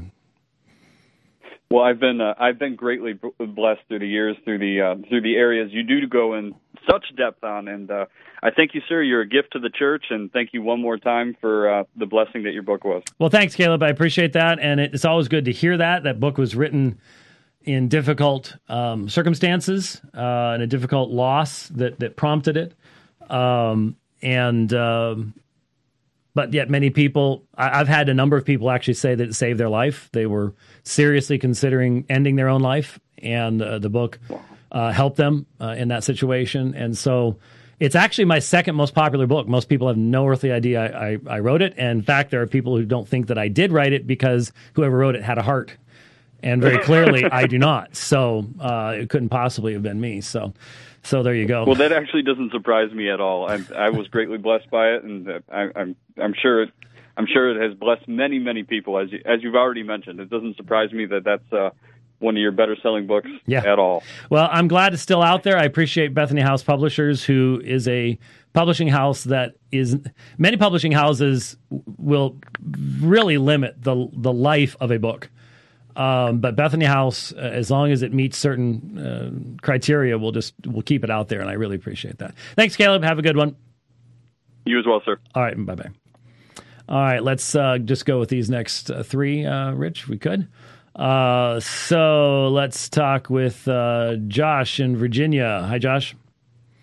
Well, I've been uh, I've been greatly blessed through the years through the uh, through the areas you do go in such depth on, and uh, I thank you, sir. You're a gift to the church, and thank you one more time for uh, the blessing that your book was. Well, thanks, Caleb. I appreciate that, and it's always good to hear that. That book was written in difficult um, circumstances uh, and a difficult loss that that prompted it, um, and. Um, But yet many people, I've had a number of people actually say that it saved their life. They were seriously considering ending their own life, and uh, the book uh, helped them uh, in that situation. And so it's actually my second most popular book. Most people have no earthly idea I, I, I wrote it. And in fact, there are people who don't think that I did write it because whoever wrote it had a heart. And very clearly, I do not. So uh, it couldn't possibly have been me. So so there you go. Well, that actually doesn't surprise me at all. I, I was greatly blessed by it, and I, I'm I'm sure it, I'm sure it has blessed many many people. As you, as you've already mentioned, it doesn't surprise me that that's uh, one of your better selling books yeah. at all. Well, I'm glad it's still out there. I appreciate Bethany House Publishers, who is a publishing house that is many publishing houses will really limit the the life of a book. Um, but Bethany House, uh, as long as it meets certain uh, criteria, we'll just we'll keep it out there, and I really appreciate that. Thanks, Caleb. Have a good one. You as well, sir. All right, bye bye. All right, let's uh, just go with these next uh, three, uh, Rich, if we could. Uh, so let's talk with uh, Josh in Virginia. Hi, Josh.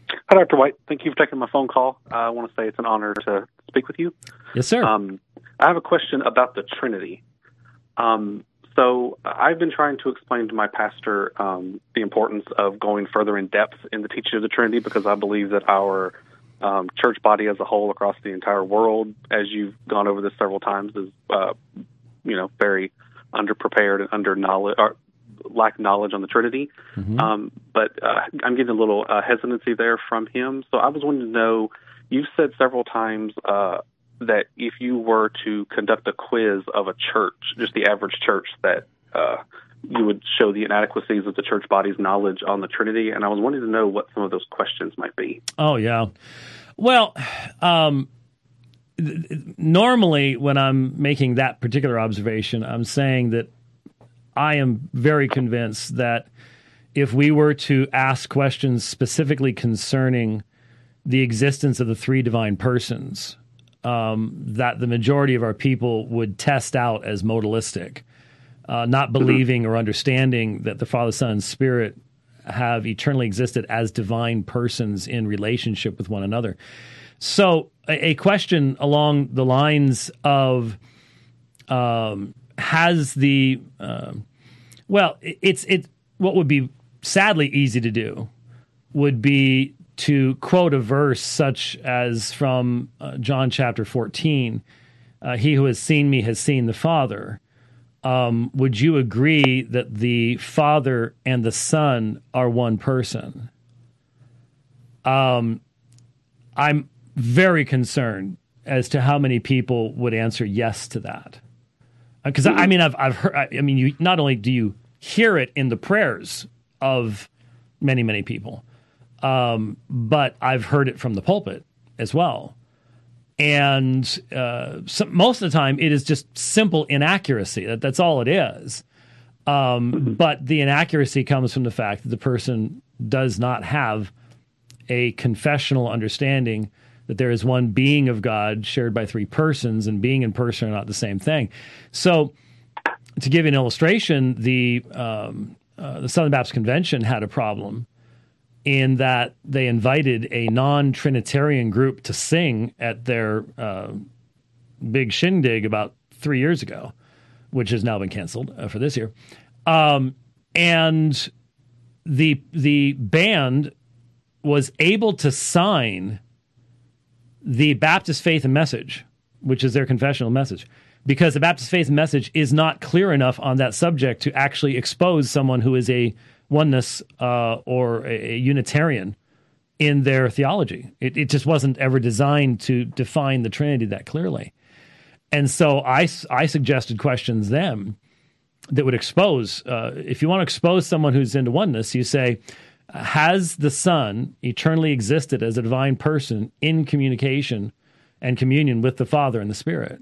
Hi, Doctor White. Thank you for taking my phone call. Uh, I want to say it's an honor to speak with you. Yes, sir. Um, I have a question about the Trinity. Um, so I've been trying to explain to my pastor um, the importance of going further in depth in the teaching of the Trinity, because I believe that our um, church body as a whole across the entire world, as you've gone over this several times, is uh, you know very underprepared and under knowledge, or lack knowledge on the Trinity. Mm-hmm. Um, but uh, I'm getting a little uh, hesitancy there from him. So I was wanting to know, you've said several times uh, that if you were to conduct a quiz of a church, just the average church, that uh, you would show the inadequacies of the church body's knowledge on the Trinity. And I was wanting to know what some of those questions might be. Oh, yeah. Well, um, th- normally when I'm making that particular observation, I'm saying that I am very convinced that if we were to ask questions specifically concerning the existence of the three divine persons, um, that the majority of our people would test out as modalistic, uh, not believing or understanding that the Father, Son, and Spirit have eternally existed as divine persons in relationship with one another. So a, a question along the lines of um, has the uh, well, it's it. What would be sadly easy to do would be to quote a verse such as from uh, John chapter fourteen, uh, "He who has seen me has seen the Father." Um, would you agree that the Father and the Son are one person? Um, I'm very concerned as to how many people would answer yes to that. Because I mean, I've I've heard. I mean, you not only do you hear it in the prayers of many many people, um, but I've heard it from the pulpit as well. And uh, so most of the time, it is just simple inaccuracy. That that's all it is. Um, but the inaccuracy comes from the fact that the person does not have a confessional understanding that there is one being of God shared by three persons, and being and person are not the same thing. So, to give you an illustration, the um, uh, the Southern Baptist Convention had a problem in that they invited a non-Trinitarian group to sing at their uh, big shindig about three years ago, which has now been canceled uh, for this year. Um, and the the band was able to sign the Baptist Faith and Message, which is their confessional message, because the Baptist Faith and Message is not clear enough on that subject to actually expose someone who is a oneness uh, or a, a Unitarian in their theology. It, it just wasn't ever designed to define the Trinity that clearly. And so I, I suggested questions then that would expose, uh, if you want to expose someone who's into oneness, you say, has the Son eternally existed as a divine person in communication and communion with the Father and the Spirit?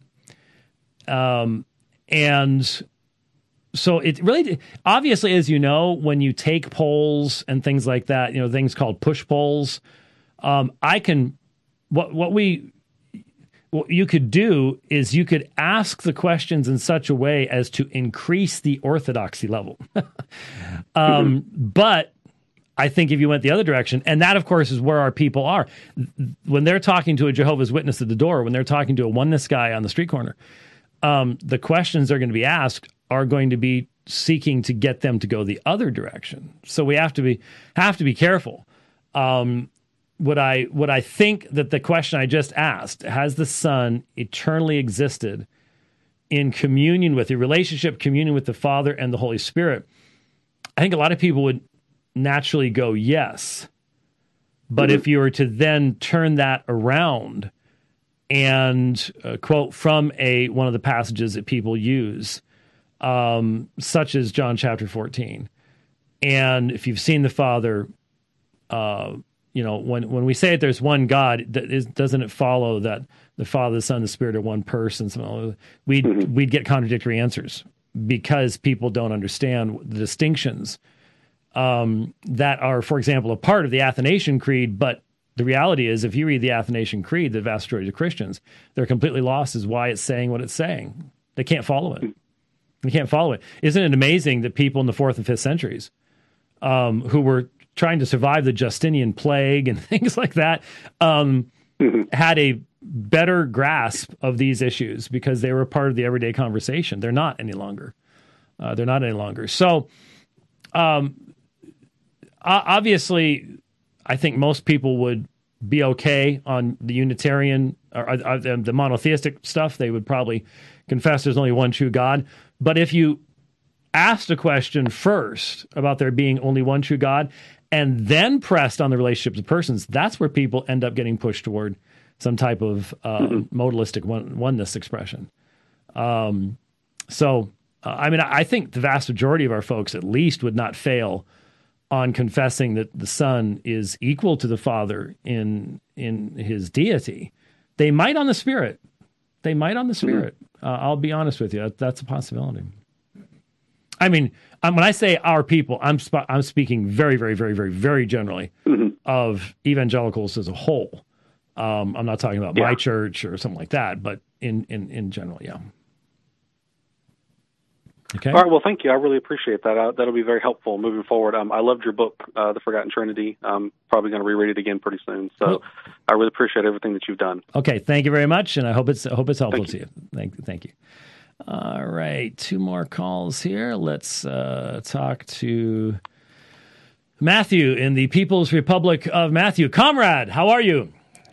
Um, and so it really, obviously, as you know, when you take polls and things like that, you know, things called push polls, um, I can, what, what we, what you could do is you could ask the questions in such a way as to increase the orthodoxy level. um, mm-hmm. But I think if you went the other direction, and that, of course, is where our people are. When they're talking to a Jehovah's Witness at the door, when they're talking to a oneness guy on the street corner, um, the questions they're going to be asked are going to be seeking to get them to go the other direction. So we have to be have to be careful. Um, would I would I think that the question I just asked, has the Son eternally existed in communion with, a relationship, communion with the Father and the Holy Spirit? I think a lot of people would naturally go yes. But mm-hmm. if you were to then turn that around and uh, quote from a one of the passages that people use, um, such as John chapter fourteen, and if you've seen the Father, uh, you know, when when we say that there's one God, that is, doesn't it follow that the Father, the Son, the Spirit are one person? So we'd mm-hmm. we'd get contradictory answers because people don't understand the distinctions Um, that are, for example, a part of the Athanasian Creed. But the reality is, if you read the Athanasian Creed, the vast majority of Christians, they're completely lost as why it's saying what it's saying. They can't follow it. They can't follow it. Isn't it amazing that people in the fourth and fifth centuries um, who were trying to survive the Justinian plague and things like that, um, had a better grasp of these issues because they were part of the everyday conversation. They're not any longer. Uh, they're not any longer. So, um, obviously, I think most people would be okay on the Unitarian or, or, or the monotheistic stuff. They would probably confess there's only one true God. But if you asked a question first about there being only one true God and then pressed on the relationships of persons, that's where people end up getting pushed toward some type of uh, mm-hmm. modalistic one, oneness expression. Um, so, uh, I mean, I think the vast majority of our folks at least would not fail on confessing that the Son is equal to the Father in in his deity. They might on the Spirit. They might on the Spirit. Mm-hmm. Uh, I'll be honest with you. That, that's a possibility. I mean, um, when I say our people, I'm sp- I'm speaking very, very, very, very, very generally mm-hmm. of evangelicals as a whole. Um, I'm not talking about yeah. my church or something like that, but in, in, in general, yeah. Okay. All right. Well, thank you. I really appreciate that. Uh, that'll be very helpful moving forward. Um, I loved your book, uh, The Forgotten Trinity. I'm probably going to reread it again pretty soon. So oh. I really appreciate everything that you've done. Okay. Thank you very much, and I hope it's I hope it's helpful thank to you. you. Thank thank you. All right, two more calls here. Let's uh, talk to Matthew in the People's Republic of Matthew. Comrade, how are you?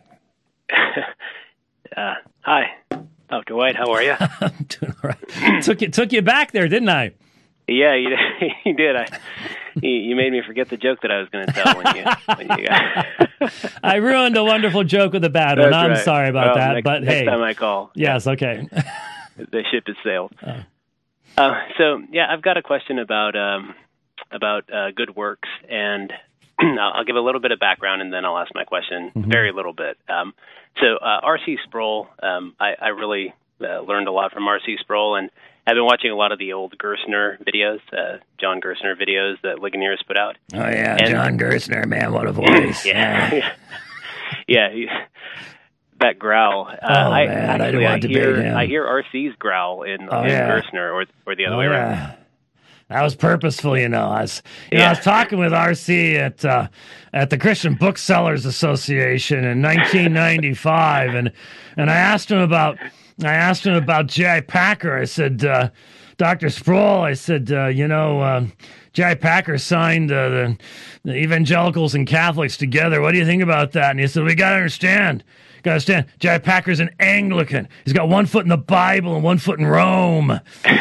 uh, hi. Doctor White, how are you? I'm doing all right. took you took you back there, didn't I? Yeah, you, you did. I you, you made me forget the joke that I was going to tell when you. When you got... I ruined a wonderful joke with a bad one. That's I'm right. sorry about well, that, next, but next hey, next time I call. Yes, okay. The ship has sailed. Oh. Uh, so yeah, I've got a question about um, about uh, good works, and I'll give a little bit of background, and then I'll ask my question. Mm-hmm. Very little bit. Um, so uh, R C Sproul, um, I, I really uh, learned a lot from R C Sproul, and I've been watching a lot of the old Gerstner videos, uh, John Gerstner videos that Ligonier put out. Oh yeah, and, John Gerstner, man, what a voice! Yeah, yeah. He, that growl. Uh, oh I, man, actually, I, want I to hear him. I hear R C's growl in, oh, in yeah. Gerstner, or or the other oh, way yeah. around. That was purposeful, you know. I was, you yeah. know, I was talking with R C at uh, at the Christian Booksellers Association in nineteen ninety-five, and and I asked him about I asked him about J I. Packer. I said, uh, Doctor Sproul, I said, uh, you know, uh, J I. Packer signed uh, the, the evangelicals and Catholics together. What do you think about that? And he said, we got to understand. Got to understand. J I. Packer's an Anglican. He's got one foot in the Bible and one foot in Rome.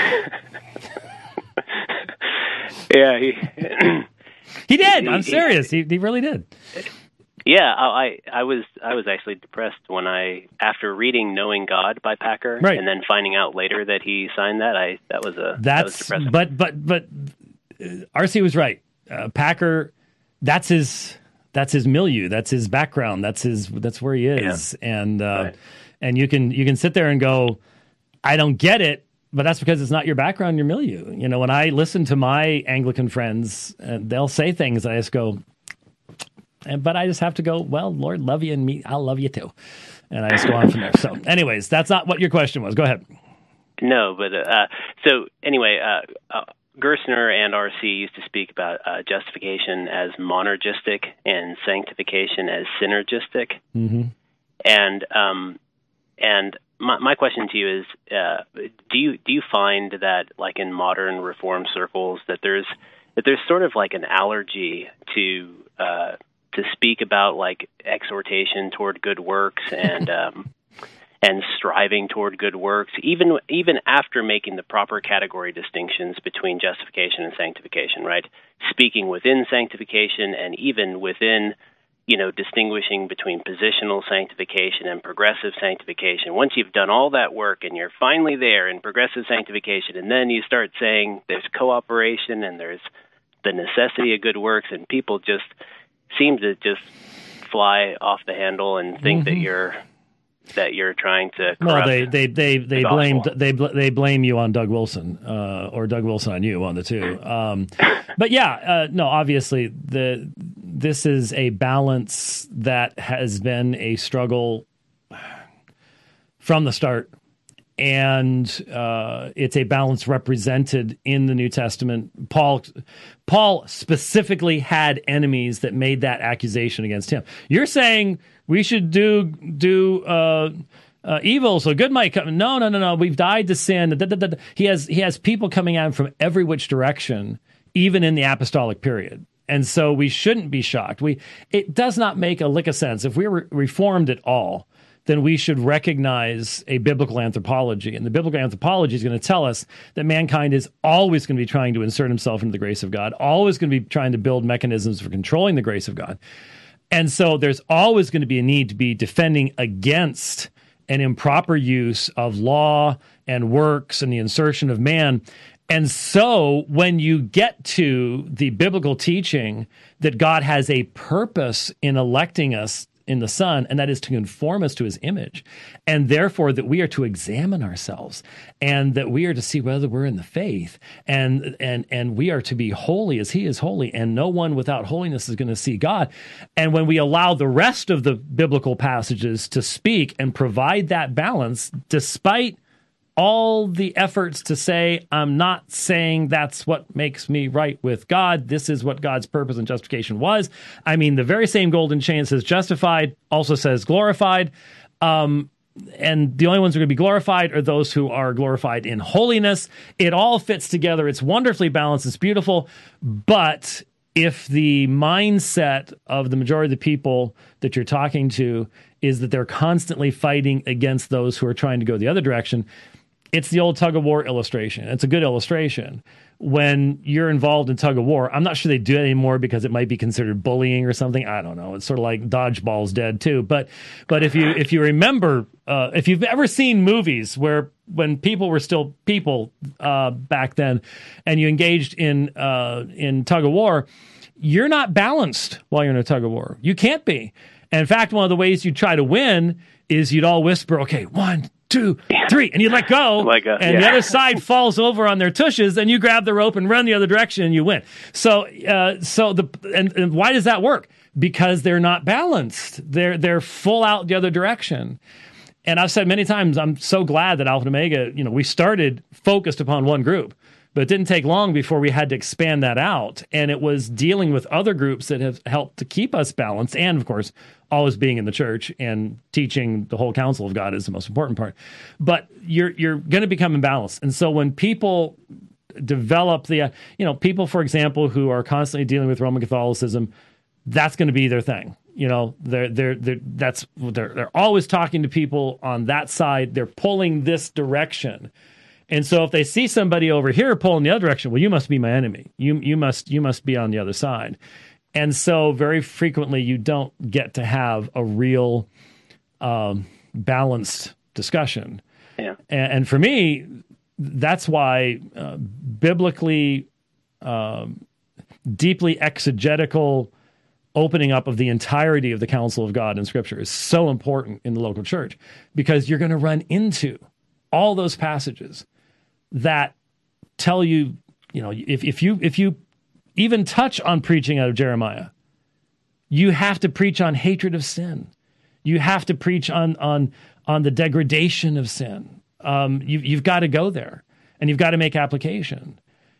Yeah, he he did. I'm serious. He he really did. Yeah, I I was I was actually depressed when I after reading Knowing God by Packer, right. and then finding out later that he signed that. I that was a that's that was depressing. but but but uh, R C was right. Uh, Packer, that's his that's his milieu. That's his background. That's his that's where he is. Yeah. And uh, right. and you can you can sit there and go, I don't get it. But that's because it's not your background, your milieu. You know, when I listen to my Anglican friends, uh, they'll say things, I just go, and, but I just have to go, well, Lord, love you, and me, I'll love you too. And I just go on from there. So anyways, that's not what your question was. Go ahead. No, but uh, so anyway, uh, uh, Gerstner and R C used to speak about uh, justification as monergistic and sanctification as synergistic. Mm-hmm. And um, and My, my question to you is: uh, Do you do you find that, like in modern Reform circles, that there's that there's sort of like an allergy to uh, to speak about like exhortation toward good works and um, and striving toward good works, even even after making the proper category distinctions between justification and sanctification, right? Speaking within sanctification and even within, you know, distinguishing between positional sanctification and progressive sanctification. Once you've done all that work and you're finally there in progressive sanctification, and then you start saying there's cooperation and there's the necessity of good works, and people just seem to just fly off the handle and think mm-hmm. that you're that you're trying to corrupt. Well, they they they they the blamed they they blame you on Doug Wilson, uh, or Doug Wilson on you, on the two. Um, but yeah, uh, no, obviously the this is a balance that has been a struggle from the start, and uh, it's a balance represented in the New Testament. Paul, Paul specifically had enemies that made that accusation against him. You're saying we should do do uh, uh, evil so good might come. No, no, no, no. We've died to sin. Da, da, da, da. He has he has people coming at him from every which direction, even in the apostolic period. And so we shouldn't be shocked. We it does not make a lick of sense if we're re- reformed at all. Then we should recognize a biblical anthropology. And the biblical anthropology is going to tell us that mankind is always going to be trying to insert himself into the grace of God, always going to be trying to build mechanisms for controlling the grace of God. And so there's always going to be a need to be defending against an improper use of law and works and the insertion of man. And so when you get to the biblical teaching that God has a purpose in electing us in the Son, and that is to conform us to his image, and therefore that we are to examine ourselves, and that we are to see whether we're in the faith, and and and we are to be holy as he is holy, and no one without holiness is going to see God. And when we allow the rest of the biblical passages to speak and provide that balance, despite all the efforts to say, I'm not saying that's what makes me right with God. This is what God's purpose and justification was. I mean, the very same golden chain says justified, also says glorified. Um, and the only ones who are going to be glorified are those who are glorified in holiness. It all fits together. It's wonderfully balanced. It's beautiful. But if the mindset of the majority of the people that you're talking to is that they're constantly fighting against those who are trying to go the other direction, it's the old tug of war illustration. It's a good illustration. When you're involved in tug of war, I'm not sure they do it anymore because it might be considered bullying or something. I don't know. It's sort of like dodgeball's dead too. But but if you if you remember, uh, if you've ever seen movies where when people were still people uh, back then, and you engaged in uh, in tug of war, you're not balanced while you're in a tug of war. You can't be. And in fact, one of the ways you try to win is you'd all whisper, okay, one, two, three, and you let go, like a, and yeah. the other side falls over on their tushes, and you grab the rope and run the other direction, and you win. So, uh, so the and, and why does that work? Because they're not balanced. They're they're full out the other direction. And I've said many times, I'm so glad that Alpha and Omega, you know, we started focused upon one group, but it didn't take long before we had to expand that out. And it was dealing with other groups that have helped to keep us balanced. And of course, always being in the church and teaching the whole counsel of God is the most important part. But you're you're going to become imbalanced. And so when people develop the, uh, you know, people, for example, who are constantly dealing with Roman Catholicism, that's going to be their thing. You know, they're they're they're that's they're they're always talking to people on that side. They're pulling this direction. And so if they see somebody over here pulling the other direction, well, you must be my enemy. You you must you must be on the other side. And so very frequently you don't get to have a real um, balanced discussion. Yeah. And, and for me, that's why uh, biblically, um, deeply exegetical opening up of the entirety of the counsel of God in Scripture is so important in the local church, because you're going to run into all those passages that tell you, you know, if, if you if you even touch on preaching out of Jeremiah, you have to preach on hatred of sin. You have to preach on on on the degradation of sin. Um, you, you've got to go there, and you've got to make application.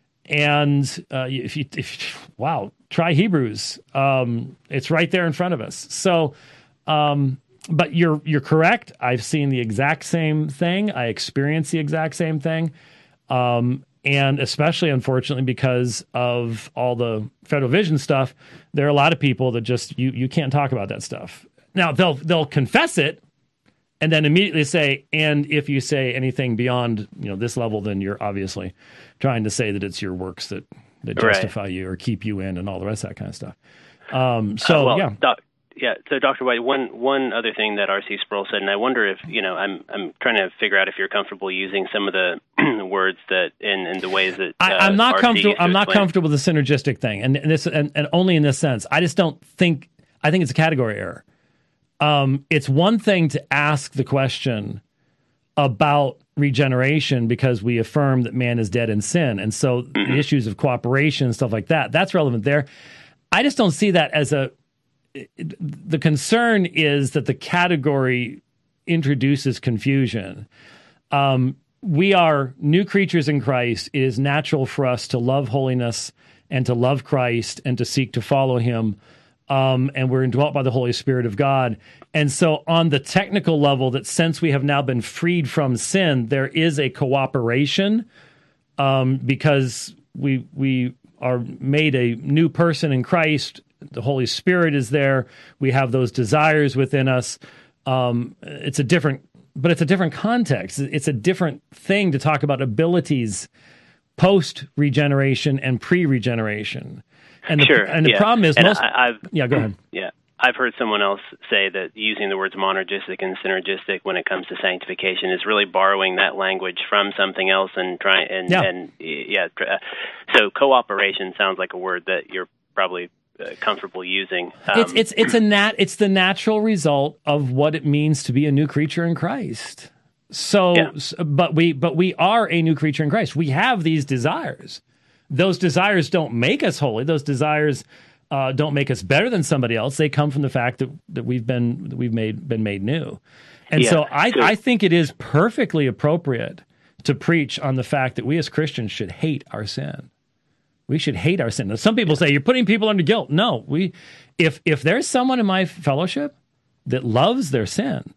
And uh, if you, if, wow, try Hebrews. Um, it's right there in front of us. So, um, but you're you're correct. I've seen the exact same thing. I experienced the exact same thing. Um, and especially, unfortunately, because of all the Federal Vision stuff, there are a lot of people that just, you you can't talk about that stuff. Now, they'll they'll confess it and then immediately say, and if you say anything beyond, you know, this level, then you're obviously trying to say that it's your works that, that justify right. you or keep you in and all the rest of that kind of stuff. Um, so, uh, well, yeah. Doc, yeah. So, Doctor White, one one other thing that R C Sproul said, and I wonder if, you know, I'm I'm trying to figure out if you're comfortable using some of the words that in, in the ways that uh, I, I'm not R C comfortable. I'm not explain. comfortable with the synergistic thing, and, and this and, and only in this sense. I just don't think. I think it's a category error. Um, it's one thing to ask the question about regeneration because we affirm that man is dead in sin, and so mm-hmm. the issues of cooperation and stuff like that, that's relevant there. I just don't see that as a. The concern is that the category introduces confusion. Um, we are new creatures in Christ. It is natural for us to love holiness and to love Christ and to seek to follow him. Um, and we're indwelt by the Holy Spirit of God. And so on the technical level, that since we have now been freed from sin, there is a cooperation um, because we we are made a new person in Christ. The Holy Spirit is there. We have those desires within us. Um, it's a different, but it's a different context. It's a different thing to talk about abilities post-regeneration and pre-regeneration. And the, sure. and the yeah. problem is and most. I, I've, yeah, go ahead. Yeah, I've heard someone else say that using the words monergistic and synergistic when it comes to sanctification is really borrowing that language from something else and trying and Yeah. and yeah. So cooperation sounds like a word that you're probably uh, comfortable using. Um, It's it's it's a nat. It's the natural result of what it means to be a new creature in Christ. So, Yeah. s- but we but we are a new creature in Christ. We have these desires. Those desires don't make us holy. Those desires uh, don't make us better than somebody else. They come from the fact that, that we've been that we've made been made new. And Yeah. so I, So- I think it is perfectly appropriate to preach on the fact that we as Christians should hate our sin. We should hate our sin. Now, some people say you're putting people under guilt. No, we if if there's someone in my fellowship that loves their sin,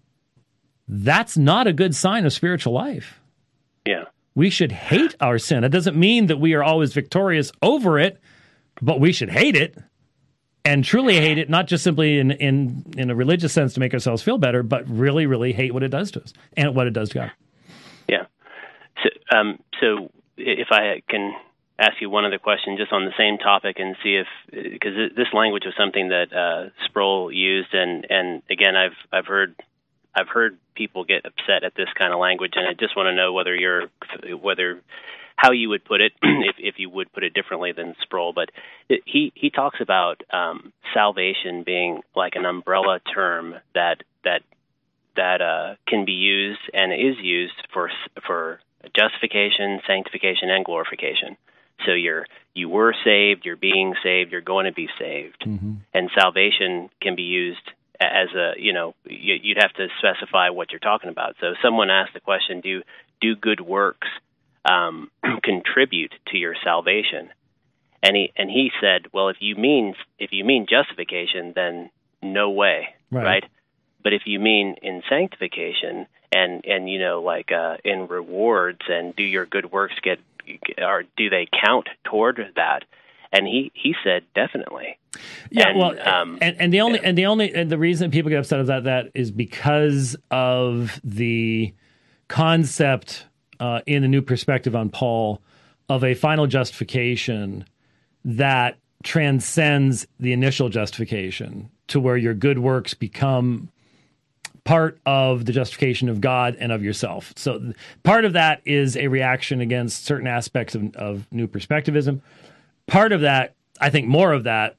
that's not a good sign of spiritual life. yeah. We should hate our sin. It doesn't mean that we are always victorious over it, but we should hate it and truly hate it, not just simply in, in, in a religious sense to make ourselves feel better, but really, really hate what it does to us and what it does to God. Yeah. So, um, so if I can ask you one other question just on the same topic and see if, because this language was something that uh, Sproul used, and, and again, I've I've heard I've heard people get upset at this kind of language, and I just want to know whether you're whether how you would put it, if if you would put it differently than Sproul. But it, he he talks about um, salvation being like an umbrella term that that that uh, can be used and is used for for justification, sanctification, and glorification. So you're you were saved, you're being saved, you're going to be saved, Mm-hmm. and salvation can be used as a, you know, you'd have to specify what you're talking about. So someone asked the question, do do good works um, contribute to your salvation? And he and he said, well, if you mean if you mean justification, then no way, Right. right? But if you mean in sanctification and and you know like uh, in rewards, and do your good works get or do they count toward that? And he, he said definitely. Yeah, and, well, um, and, and the only yeah. and the only and the reason people get upset about that is because of the concept uh, in the New Perspective on Paul of a final justification that transcends the initial justification to where your good works become part of the justification of God and of yourself. So th- part of that is a reaction against certain aspects of, of New Perspectivism. Part of that, I think more of that,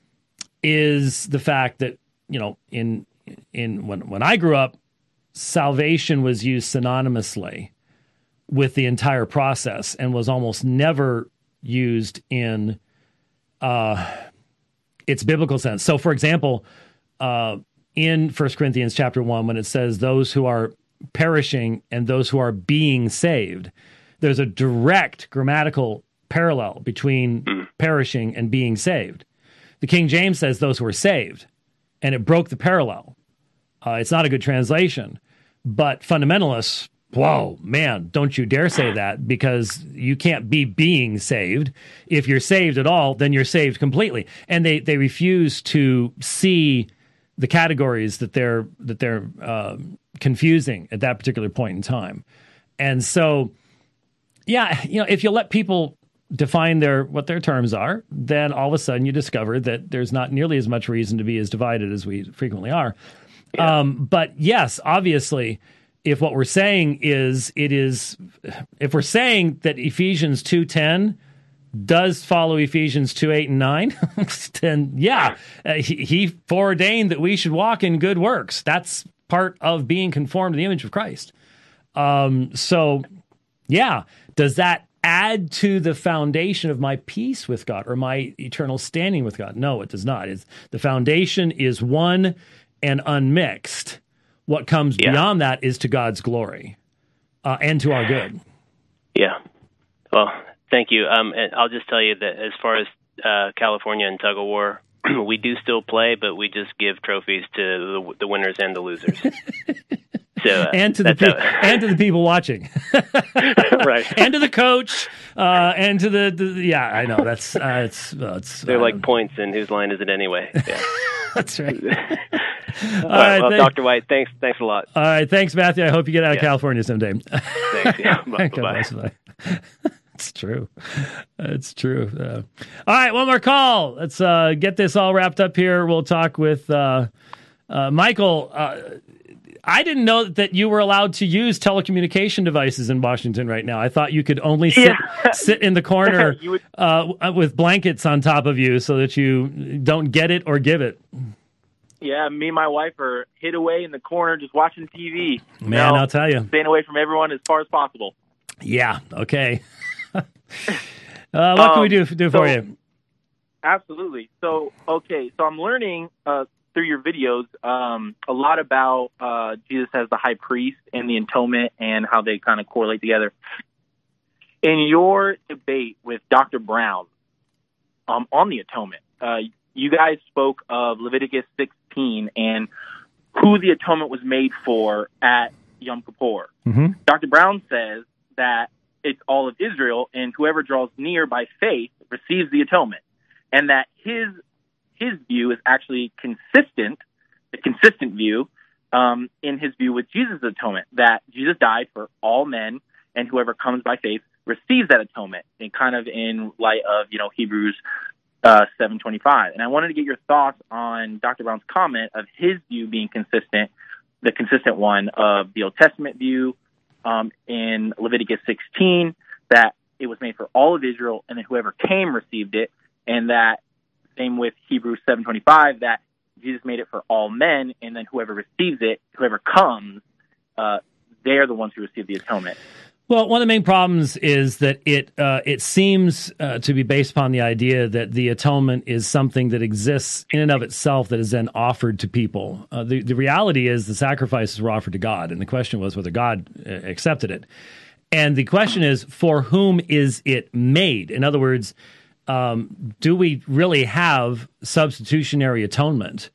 is the fact that, you know, in in when when I grew up, salvation was used synonymously with the entire process and was almost never used in uh, its biblical sense. So, for example, uh, in First Corinthians chapter one, when it says those who are perishing and those who are being saved, there's a direct grammatical parallel between perishing and being saved. The King James says those who are saved, and it broke the parallel. Uh, it's not a good translation, but fundamentalists, whoa, man, don't you dare say that, because you can't be being saved. If you're saved at all, then you're saved completely. And they, they refuse to see the categories that they're that they're uh, confusing at that particular point in time. And so, yeah, you know, if you let people define their what their terms are, then all of a sudden you discover that there's not nearly as much reason to be as divided as we frequently are. Yeah. Um, but yes, obviously, if what we're saying is it is, if we're saying that Ephesians two ten does follow Ephesians two eight and nine, then yeah, uh, he, he foreordained that we should walk in good works. That's part of being conformed to the image of Christ. Um, so yeah, does that add to the foundation of my peace with God or my eternal standing with God? No, it does not. It's, the foundation is one and unmixed. What comes yeah. beyond that is to God's glory. uh, and to our good. Yeah. Well, thank you. Um, and I'll just tell you that as far as uh, California and tug of war, we do still play, but we just give trophies to the, the winners and the losers. So, uh, and to the pe- and to the people watching, right? And to the coach, uh, and to the, the yeah, I know that's uh, it's uh, it's they're uh, like points, and whose line is it anyway? Yeah. That's right. All All right, right, well, thank- Doctor White, thanks, thanks a lot. All right, thanks, Matthew. I hope you get out of Yeah. California someday. Thanks. Yeah. Bye. God bless you. It's true. It's true. Uh, all right, one more call. Let's uh, get this all wrapped up here. We'll talk with uh, uh, Michael. Uh, I didn't know that you were allowed to use telecommunication devices in Washington right now. I thought you could only sit Yeah. sit in the corner You would- uh, with blankets on top of you so that you don't get it or give it. Yeah, me and my wife are hid away in the corner just watching T V. You Man, know, I'll tell you. staying away from everyone as far as possible. Yeah, okay. uh, what can we do, do for so- you? Absolutely. So, okay, so I'm learning uh, through your videos um, a lot about uh, Jesus as the high priest and the atonement and how they kind of correlate together. In your debate with Doctor Brown um, on the atonement, uh, you guys spoke of Leviticus sixteen and who the atonement was made for at Yom Kippur. Mm-hmm. Doctor Brown says that it's all of Israel, and whoever draws near by faith receives the atonement, and that his his view is actually consistent, the consistent view um, in his view with Jesus' atonement, that Jesus died for all men, and whoever comes by faith receives that atonement, and kind of in light of, you know, Hebrews uh, seven twenty-five. And I wanted to get your thoughts on Doctor Brown's comment of his view being consistent, the consistent one of the Old Testament view um, in Leviticus sixteen, that it was made for all of Israel, and then whoever came received it, and that same with Hebrews seven twenty-five, that Jesus made it for all men, and then whoever receives it, whoever comes, uh, they're the ones who receive the atonement. Well, one of the main problems is that it uh, it seems uh, to be based upon the idea that the atonement is something that exists in and of itself that is then offered to people. Uh, the, the reality is the sacrifices were offered to God, and the question was whether God uh, accepted it. And the question is, for whom is it made? In other words, um, do we really have substitutionary atonement?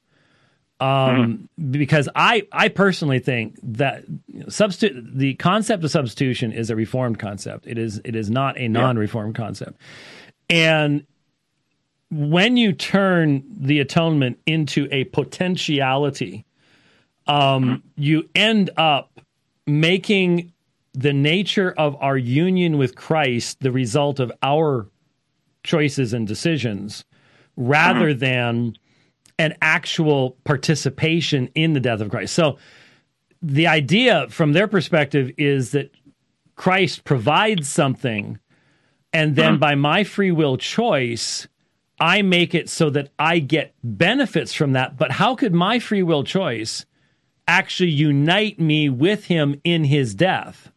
Um, mm-hmm. Because I, I personally think that you know, substitu- the concept of substitution is a Reformed concept. It is it is not a non-Reformed yeah. concept. And when you turn the atonement into a potentiality, um, mm-hmm. you end up making the nature of our union with Christ the result of our choices and decisions, rather mm-hmm. than an actual participation in the death of Christ. So the idea from their perspective is that Christ provides something, and then mm-hmm. by my free will choice, I make it so that I get benefits from that. But how could my free will choice actually unite me with him in his death?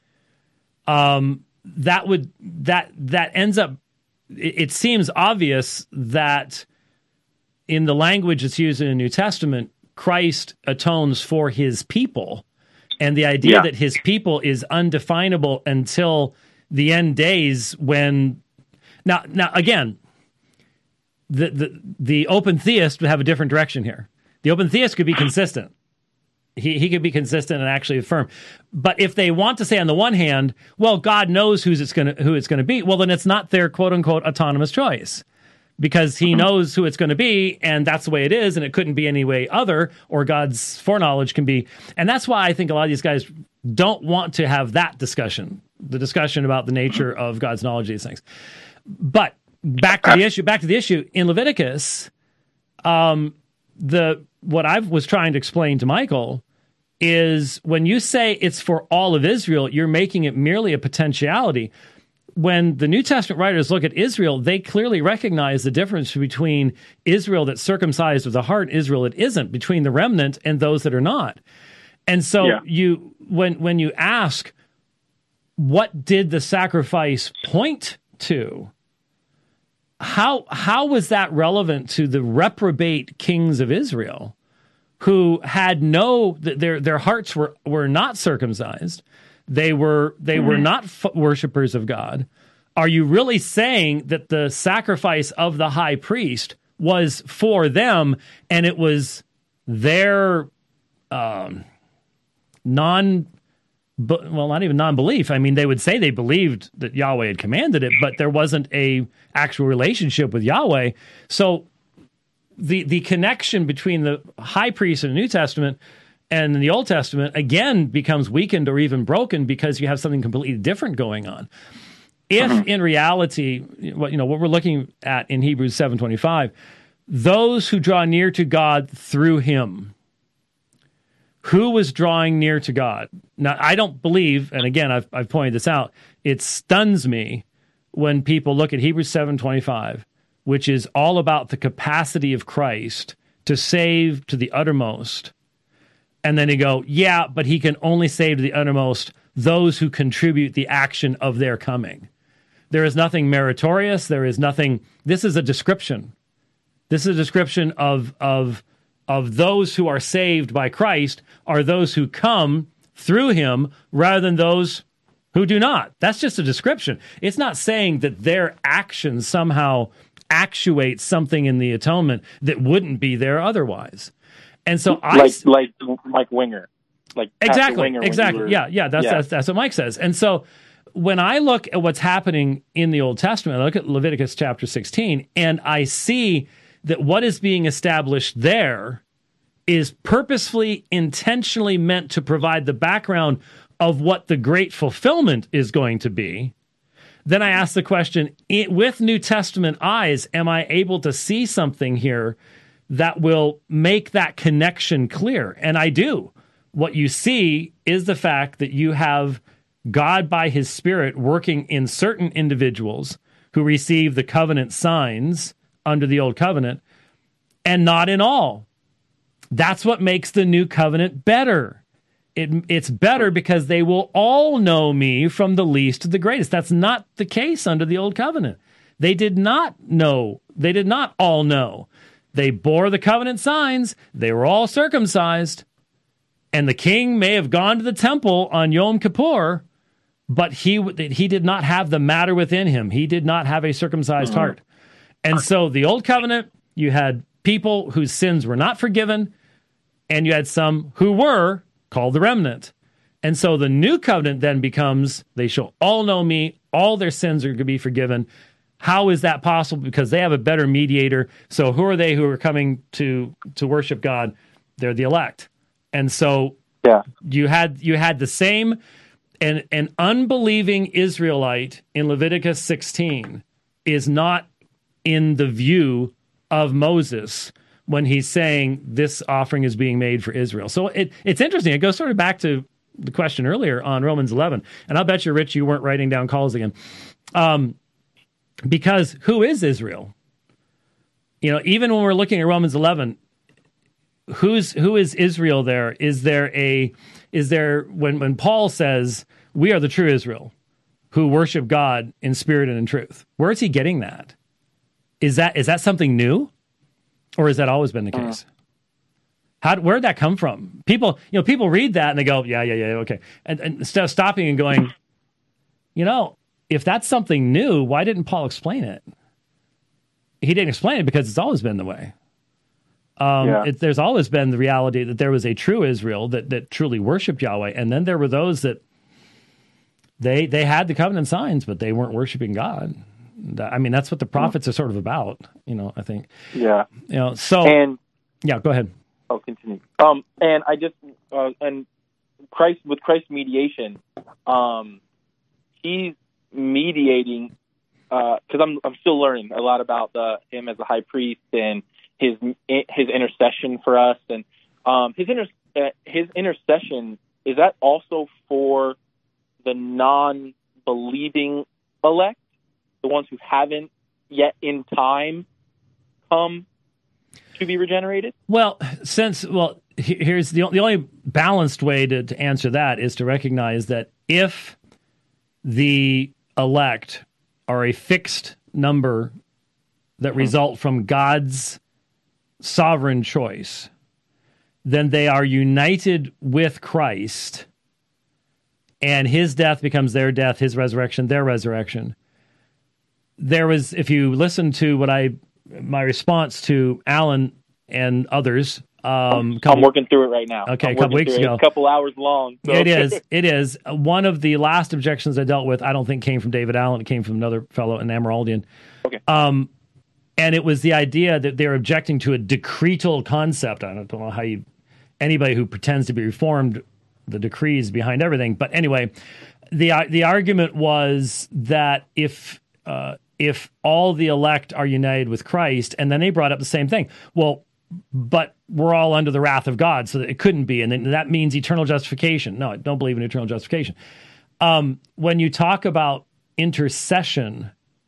Um, that would that that ends up. It, it seems obvious that in the language that's used in the New Testament, Christ atones for his people, and the idea yeah. that his people is undefinable until the end days. When now, now again, the the the open theist would have a different direction here. The open theist could be consistent. He he could be consistent and actually affirm. But if they want to say on the one hand, well, God knows who's it's going to who it's going to be, well, then it's not their quote unquote autonomous choice, because he knows who it's going to be, and that's the way it is, and it couldn't be any way other, or God's foreknowledge can be. And that's why I think a lot of these guys don't want to have that discussion, the discussion about the nature of God's knowledge of these things. But back to the issue, back to the issue in Leviticus, um, the what I was trying to explain to Michael is when you say it's for all of Israel, you're making it merely a potentiality. When the New Testament writers look at Israel, they clearly recognize the difference between Israel that's circumcised of the heart, Israel that isn't, between the remnant and those that are not. And so yeah. you, when when you ask, what did the sacrifice point to? How how was that relevant to the reprobate kings of Israel, who had no their their hearts were were not circumcised? they were they mm-hmm. were not f- worshipers of God, are you really saying that the sacrifice of the high priest was for them and it was their um, non, well, not even non-belief. I mean, they would say they believed that Yahweh had commanded it, but there wasn't a actual relationship with Yahweh. So the the connection between the high priest in the New Testament and in the Old Testament, again, becomes weakened or even broken because you have something completely different going on. If uh-huh. in reality, what you know, what we're looking at in Hebrews seven twenty-five, those who draw near to God through him, who was drawing near to God? Now, I don't believe, and again, I've, I've pointed this out, it stuns me when people look at Hebrews seven twenty-five, which is all about the capacity of Christ to save to the uttermost, and then they go, yeah, but he can only save to the uttermost those who contribute the action of their coming. There is nothing meritorious. There is nothing. This is a description. This is a description of of of those who are saved by Christ are those who come through him rather than those who do not. That's just a description. It's not saying that their actions somehow actuate something in the atonement that wouldn't be there otherwise. And so I like like Mike Winger. Like exactly, Winger exactly. Were, yeah, yeah. That's, yeah. that's that's what Mike says. And so when I look at what's happening in the Old Testament, I look at Leviticus chapter sixteen, and I see that what is being established there is purposefully, intentionally meant to provide the background of what the great fulfillment is going to be. Then I ask the question, with New Testament eyes, am I able to see something here that will make that connection clear? And I do. What you see is the fact that you have God by his Spirit working in certain individuals who receive the covenant signs under the Old Covenant, and not in all. That's what makes the New Covenant better. It, it's better because they will all know me from the least to the greatest. That's not the case under the Old Covenant. They did not know. They did not all know. They bore the covenant signs. They were all circumcised. And the king may have gone to the temple on Yom Kippur, but he he did not have the matter within him. He did not have a circumcised mm-hmm. heart. And so the Old Covenant, you had people whose sins were not forgiven, and you had some who were, called the remnant. And so the New Covenant then becomes, they shall all know me, all their sins are going to be forgiven. How is that possible? Because they have a better mediator. So who are they who are coming to to worship God? They're the elect. And so yeah. you had you had the same, an, an unbelieving Israelite in Leviticus sixteen is not in the view of Moses when he's saying this offering is being made for Israel. So it, it's interesting. It goes sort of back to the question earlier on Romans eleven. And I'll bet you, Rich, you weren't writing down calls again. Um, because who is Israel? You know, even when we're looking at Romans eleven, Who's who is Israel there? Is there a is there when when Paul says we are the true Israel who worship God in spirit and in truth? Where is he getting that? Is that is that something new, or has that always been the case? Uh, How where did that come from? People you know people read that and they go yeah yeah yeah okay, and, and instead of stopping and going, you know, if that's something new, why didn't Paul explain it? He didn't explain it because it's always been the way. Um, yeah. it, there's always been the reality that there was a true Israel that, that truly worshiped Yahweh, and then there were those that they they had the covenant signs, but they weren't worshiping God. I mean, that's what the prophets are sort of about, you know. I think. Yeah. You know. So. And yeah, go ahead. I'll continue. Um, and I just uh, and Christ with Christ's mediation, um, he's mediating because uh, I'm I'm still learning a lot about the him as a high priest and his his intercession for us, and um, his inter, uh, his intercession, is that also for the non-believing elect, the ones who haven't yet in time come to be regenerated? Well, since well, here's the the only balanced way to, to answer that is to recognize that if the elect are a fixed number that mm-hmm. result from God's sovereign choice, then they are united with Christ and his death becomes their death, his resurrection, their resurrection. There was, if you listen to what I, my response to Alan and others, um, couple, I'm working through it right now. Okay, I'm a couple working weeks through it. ago. It's a couple hours long. So. It is. It is. One of the last objections I dealt with, I don't think came from David Allen. It came from another fellow, an Amaraldian. Okay. Um, and it was the idea that they're objecting to a decretal concept. I don't, don't know how you, anybody who pretends to be reformed, the decrees behind everything. But anyway, the the argument was that if uh, if all the elect are united with Christ, and then they brought up the same thing. Well, but we're all under the wrath of God, so that it couldn't be. And then that means eternal justification. No, I don't believe in eternal justification. Um, when you talk about intercession,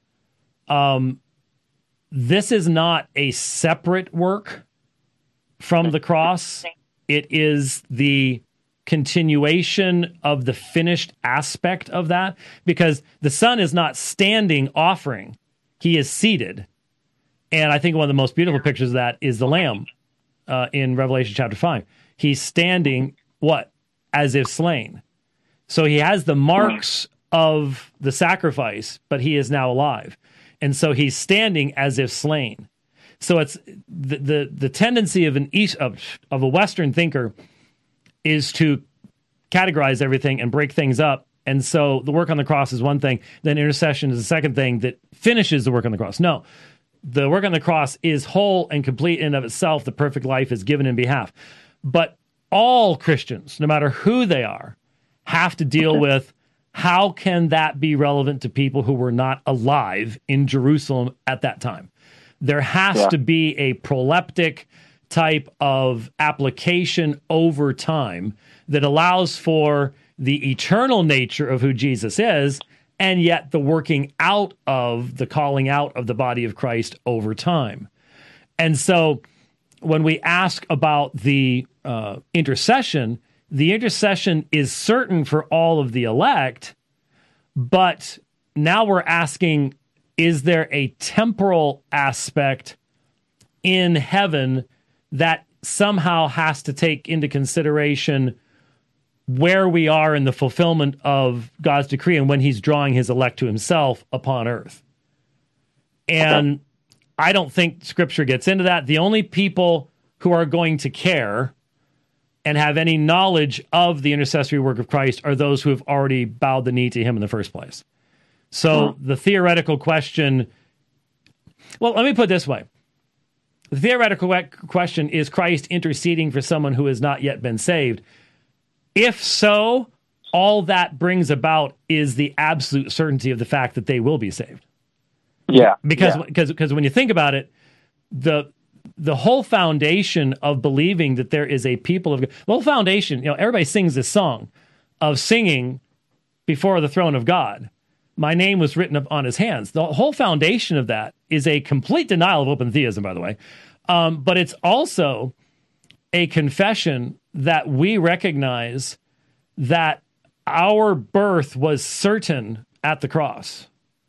um, this is not a separate work from the cross. It is the continuation of the finished aspect of that, because the Son is not standing offering. He is seated. And I think one of the most beautiful pictures of that is the Lamb uh, in Revelation chapter five. He's standing, what? As if slain. So he has the marks of the sacrifice, but he is now alive. And so he's standing as if slain. So it's the the, the tendency of an East of, of a Western thinker is to categorize everything and break things up. And so the work on the cross is one thing, then intercession is the second thing that finishes the work on the cross. No. The work on the cross is whole and complete in and of itself. The perfect life is given in behalf. But all Christians, no matter who they are, have to deal with how can that be relevant to people who were not alive in Jerusalem at that time. There has yeah. to be a proleptic type of application over time that allows for the eternal nature of who Jesus is, and yet the working out of the calling out of the body of Christ over time. And so when we ask about the uh, intercession, the intercession is certain for all of the elect, but now we're asking, is there a temporal aspect in heaven that somehow has to take into consideration where we are in the fulfillment of God's decree and when he's drawing his elect to himself upon earth? And okay. I don't think Scripture gets into that. The only people who are going to care and have any knowledge of the intercessory work of Christ are those who have already bowed the knee to him in the first place. So hmm. the theoretical question, well, let me put it this way. The theoretical question, is Christ interceding for someone who has not yet been saved? If so, all that brings about is the absolute certainty of the fact that they will be saved. Yeah. Because yeah. because because when you think about it, the the whole foundation of believing that there is a people of God, the whole foundation, you know, everybody sings this song of singing before the throne of God. My name was written up on his hands. The whole foundation of that is a complete denial of open theism, by the way. Um, but it's also a confession that we recognize that our birth was certain at the cross,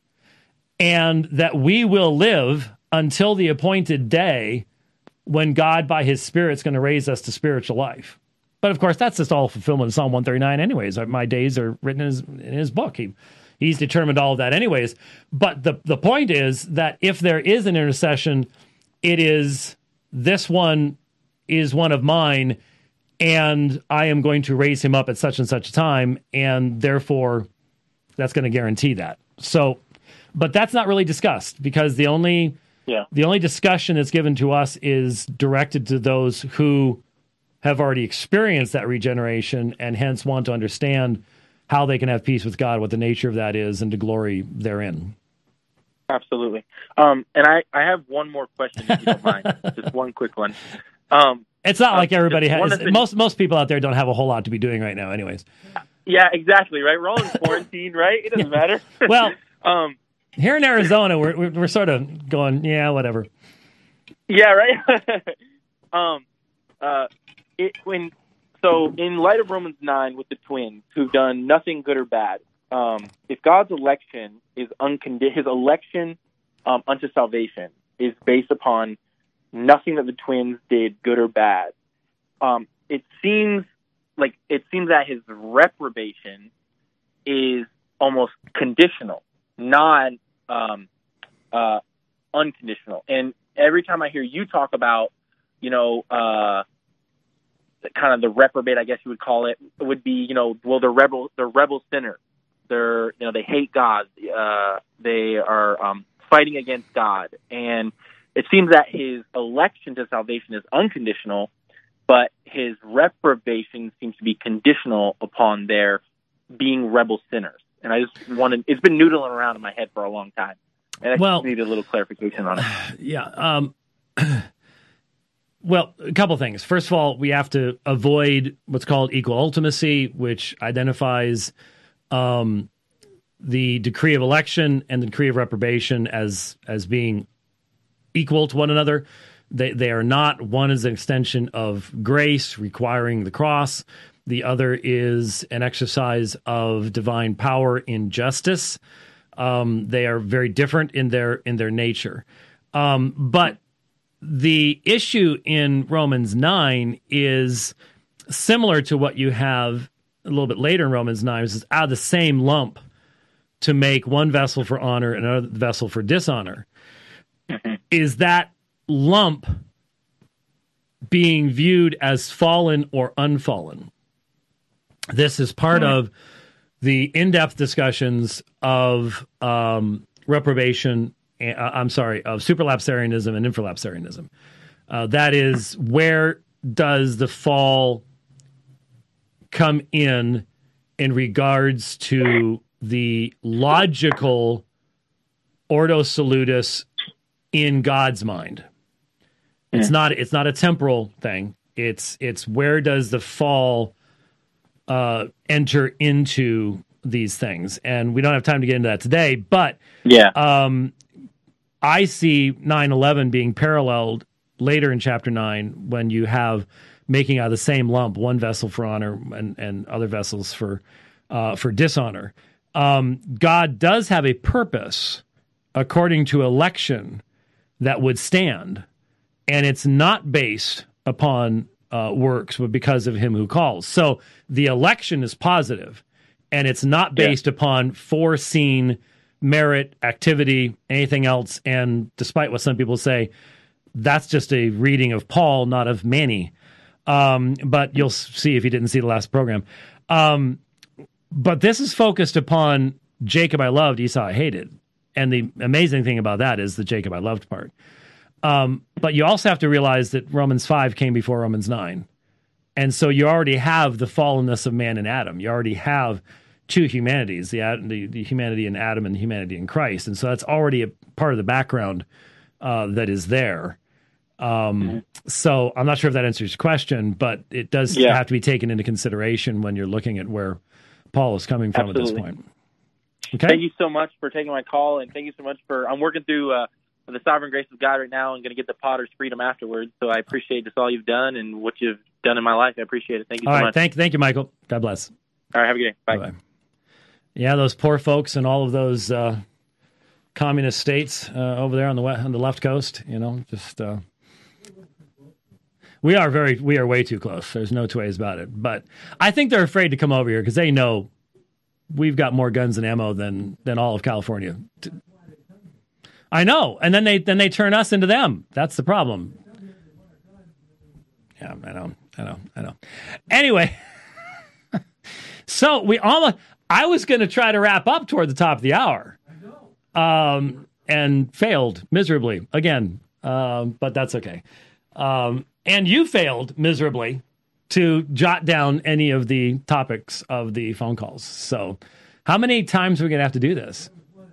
and that we will live until the appointed day when God, by his Spirit, is going to raise us to spiritual life. But of course, that's just all fulfillment of Psalm one thirty-nine anyways. My days are written in his, in his book. He, he's determined all of that anyways. But the, the point is that if there is an intercession, it is, this one is one of mine, and I am going to raise him up at such and such a time, and therefore that's going to guarantee that. So, but that's not really discussed, because the only yeah. the only discussion that's given to us is directed to those who have already experienced that regeneration and hence want to understand how they can have peace with God, what the nature of that is, and to glory therein. Absolutely. Um, and I, I have one more question, if you don't mind. Just one quick one. Um, it's not like uh, everybody has. The, most most people out there don't have a whole lot to be doing right now anyways. Yeah, exactly, right? We're all in quarantine, right? It doesn't matter. Well, um, here in Arizona, we're, we're we're sort of going, yeah, whatever. Yeah, right? um, uh, it, when So in light of Romans nine with the twins who've done nothing good or bad, um, if God's election is uncondi- his election um, unto salvation is based upon nothing that the twins did, good or bad, um, it seems like it seems that his reprobation is almost conditional, not um, uh, unconditional. And every time I hear you talk about, you know, uh, kind of the reprobate, I guess you would call it, it would be, you know, well, they're rebel, they're rebel sinners. They're, you know, they hate God. Uh, they are um, fighting against God. And it seems that his election to salvation is unconditional, but his reprobation seems to be conditional upon their being rebel sinners. And I just wanted, it's been noodling around in my head for a long time. And I well, just need a little clarification on it. Yeah. Um, well, a couple things. First of all, we have to avoid what's called equal ultimacy, which identifies um, the decree of election and the decree of reprobation as as being equal to one another. They they are not. One is an extension of grace requiring the cross. The other is an exercise of divine power in justice. Um, they are very different in their in their nature. Um, but the issue in Romans nine is similar to what you have a little bit later in Romans nine. It's out of the same lump to make one vessel for honor and another vessel for dishonor. Mm-hmm. Is that lump being viewed as fallen or unfallen? This is part mm-hmm. of the in-depth discussions of um, reprobation, uh, I'm sorry, of superlapsarianism and infralapsarianism. Uh, that is, where does the fall come in in regards to the logical ordo salutis in God's mind? It's not it's not a temporal thing. It's it's where does the fall uh, enter into these things? And we don't have time to get into that today, but yeah, um, I see nine eleven being paralleled later in chapter nine when you have making out of the same lump one vessel for honor and, and other vessels for uh, for dishonor. Um, God does have a purpose according to election that would stand, and it's not based upon uh, works, but because of him who calls. So the election is positive, and it's not based yeah. upon foreseen merit, activity, anything else. And despite what some people say, that's just a reading of Paul, not of Manny. Um, but you'll see if you didn't see the last program. Um, but this is focused upon Jacob I loved, Esau I hated. And the amazing thing about that is the Jacob I loved part. Um, but you also have to realize that Romans five came before Romans nine. And so you already have the fallenness of man in Adam. You already have two humanities, the, the, the humanity in Adam and the humanity in Christ. And so that's already a part of the background uh, that is there. Um, mm-hmm. So I'm not sure if that answers your question, but it does yeah. have to be taken into consideration when you're looking at where Paul is coming from Absolutely. At this point. Okay. Thank you so much for taking my call, and thank you so much for, I'm working through uh, the sovereign grace of God right now and going to get the Potter's freedom afterwards. So I appreciate just all you've done and what you've done in my life. I appreciate it. Thank you all so right, much. Thank, thank you, Michael. God bless. All right. Have a good day. Bye. Bye-bye. Yeah, those poor folks in all of those uh, communist states uh, over there on the west, on the left coast, you know, just uh, we are very we are way too close. There's no two ways about it. But I think they're afraid to come over here because they know we've got more guns and ammo than than all of California. I know, and then they then they turn us into them. That's the problem. Yeah, I know, I know, I know. Anyway, so we almost. I was going to try to wrap up toward the top of the hour, um, and failed miserably again. Um, but that's okay. Um, and you failed miserably to jot down any of the topics of the phone calls. So, how many times are we going to have to do this?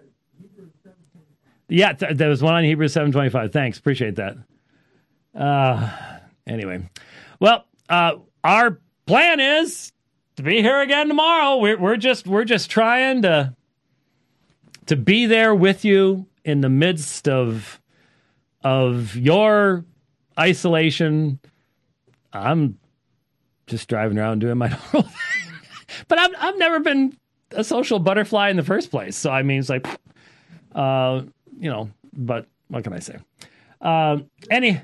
Yeah, th- there was one on Hebrews seven twenty-five. Thanks, appreciate that. Uh, anyway, well, uh, our plan is to be here again tomorrow. We're we're just we're just trying to to be there with you in the midst of of your isolation. I'm just driving around doing my normal thing, but I've I've never been a social butterfly in the first place. So I mean, it's like, uh, you know. But what can I say? Um, any.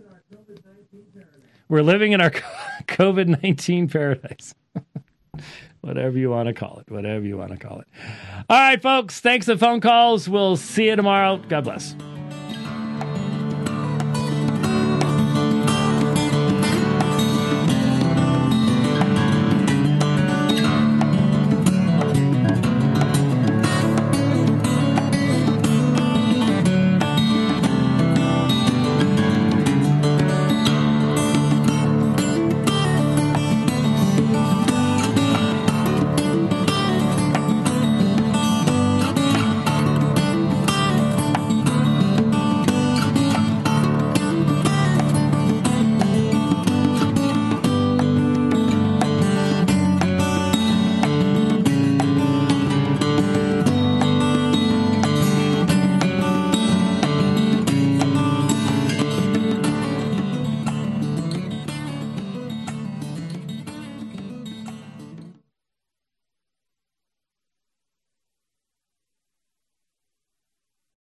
We're living in our COVID nineteen paradise. Whatever you want to call it. Whatever you want to call it. All right, folks. Thanks for the phone calls. We'll see you tomorrow. God bless.